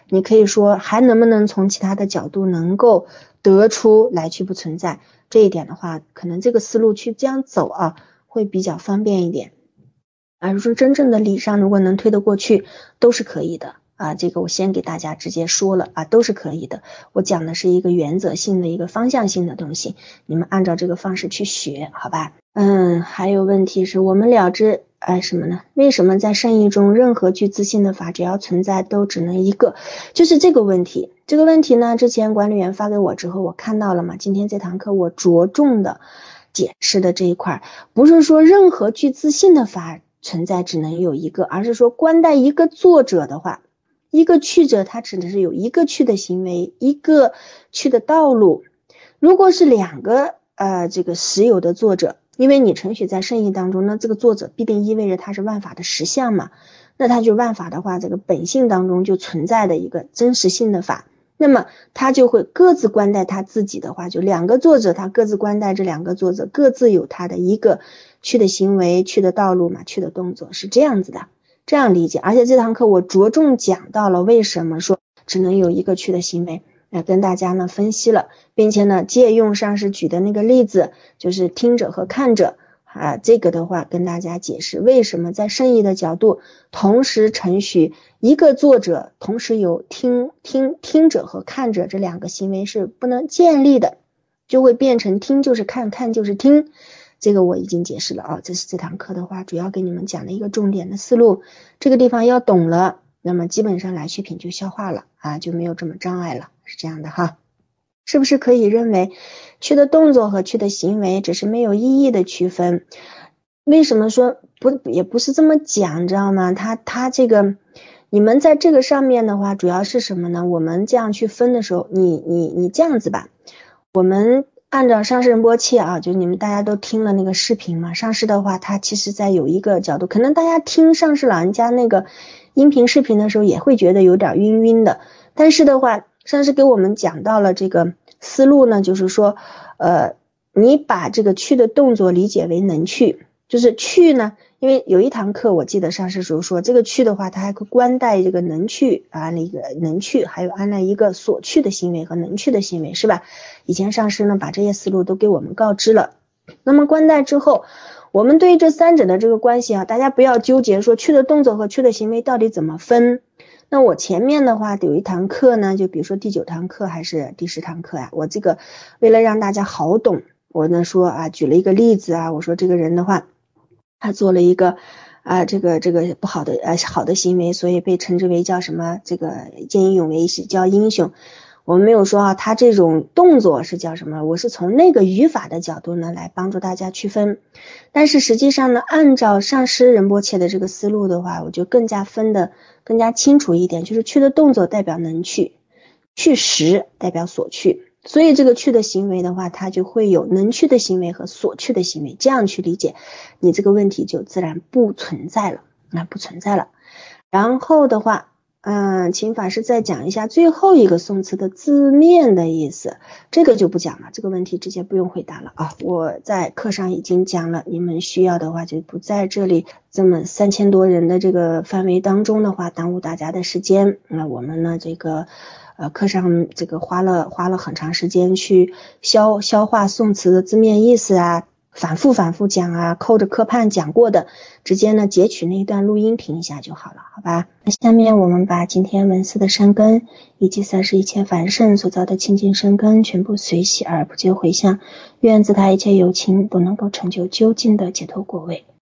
你可以说还能不能从其他的角度能够得出来去不存在，这一点的话可能这个思路去这样走啊会比较方便一点。而说真正的理上如果能推得过去都是可以的啊，这个我先给大家直接说了啊，都是可以的。我讲的是一个原则性的一个方向性的东西，你们按照这个方式去学，好吧？嗯，还有问题是我们了知哎什么呢？为什么在圣意中任何具自性的法只要存在都只能一个？就是这个问题。这个问题呢，之前管理员发给我之后我看到了嘛，今天这堂课我着重的解释的这一块，不是说任何具自性的法存在只能有一个，而是说观待一个作者的话，一个去者他只能是有一个去的行为，一个去的道路。如果是两个呃这个实有的作者，因为你承许在圣意当中，那这个作者必定意味着他是万法的实相嘛，那他就万法的话，这个本性当中就存在的一个真实性的法，那么他就会各自观待他自己的话，就两个作者他各自观待这两个作者，各自有他的一个去的行为，去的道路嘛，去的动作，是这样子的，这样理解。而且这堂课我着重讲到了为什么说只能有一个去的行为，来跟大家呢分析了，并且呢借用上师举的那个例子，就是听者和看者啊，这个的话跟大家解释为什么在圣意的角度同时承许一个作者同时有听听听者和看者这两个行为是不能建立的，就会变成听就是看，看就是听。这个我已经解释了啊，这是这堂课的话主要给你们讲的一个重点的思路，这个地方要懂了，那么基本上来续品就消化了啊，就没有这么障碍了，是这样的哈。是不是可以认为去的动作和去的行为只是没有意义的区分？为什么说不也不是这么讲，知道吗？他他这个你们在这个上面的话主要是什么呢？我们这样去分的时候，你你你这样子吧，我们按照上师仁波切啊，就你们大家都听了那个视频嘛，上师的话他其实在有一个角度，可能大家听上师老人家那个音频视频的时候也会觉得有点晕晕的，但是的话上师给我们讲到了这个思路呢，就是说呃，你把这个去的动作理解为能去，就是去呢，因为有一堂课我记得上师时候说这个去的话它还可以观待这个能去啊，那个能去还有安了一个所去的行为和能去的行为，是吧？以前上师呢把这些思路都给我们告知了。那么观待之后，我们对于这三者的这个关系啊，大家不要纠结说去的动作和去的行为到底怎么分。那我前面的话有一堂课呢，就比如说第九堂课还是第十堂课呀、啊，我这个为了让大家好懂，我呢说啊举了一个例子啊，我说这个人的话他做了一个啊这个这个不好的呃好的行为，所以被称之为叫什么这个见义勇为是叫英雄。我们没有说啊他这种动作是叫什么，我是从那个语法的角度呢来帮助大家区分。但是实际上呢，按照上师仁波切的这个思路的话，我就更加分的更加清楚一点，就是去的动作代表能去，去时代表所去，所以这个去的行为的话，它就会有能去的行为和所去的行为，这样去理解，你这个问题就自然不存在了，那不存在了。然后的话嗯，请法师再讲一下最后一个宋词的字面的意思，这个就不讲了，这个问题直接不用回答了啊！我在课上已经讲了，你们需要的话就不在这里这么三千多人的这个范围当中的话耽误大家的时间。那我们呢这个呃课上这个花了花了很长时间去消消化宋词的字面意思啊，反复反复讲啊，扣着课判讲过的，直接呢截取那一段录音听一下就好了，好吧？那下面我们把今天文思的善根以及三世一切凡圣所造的清净善根全部随喜而不觉回向，愿自他一切有情都能够成就究竟的解脱果位。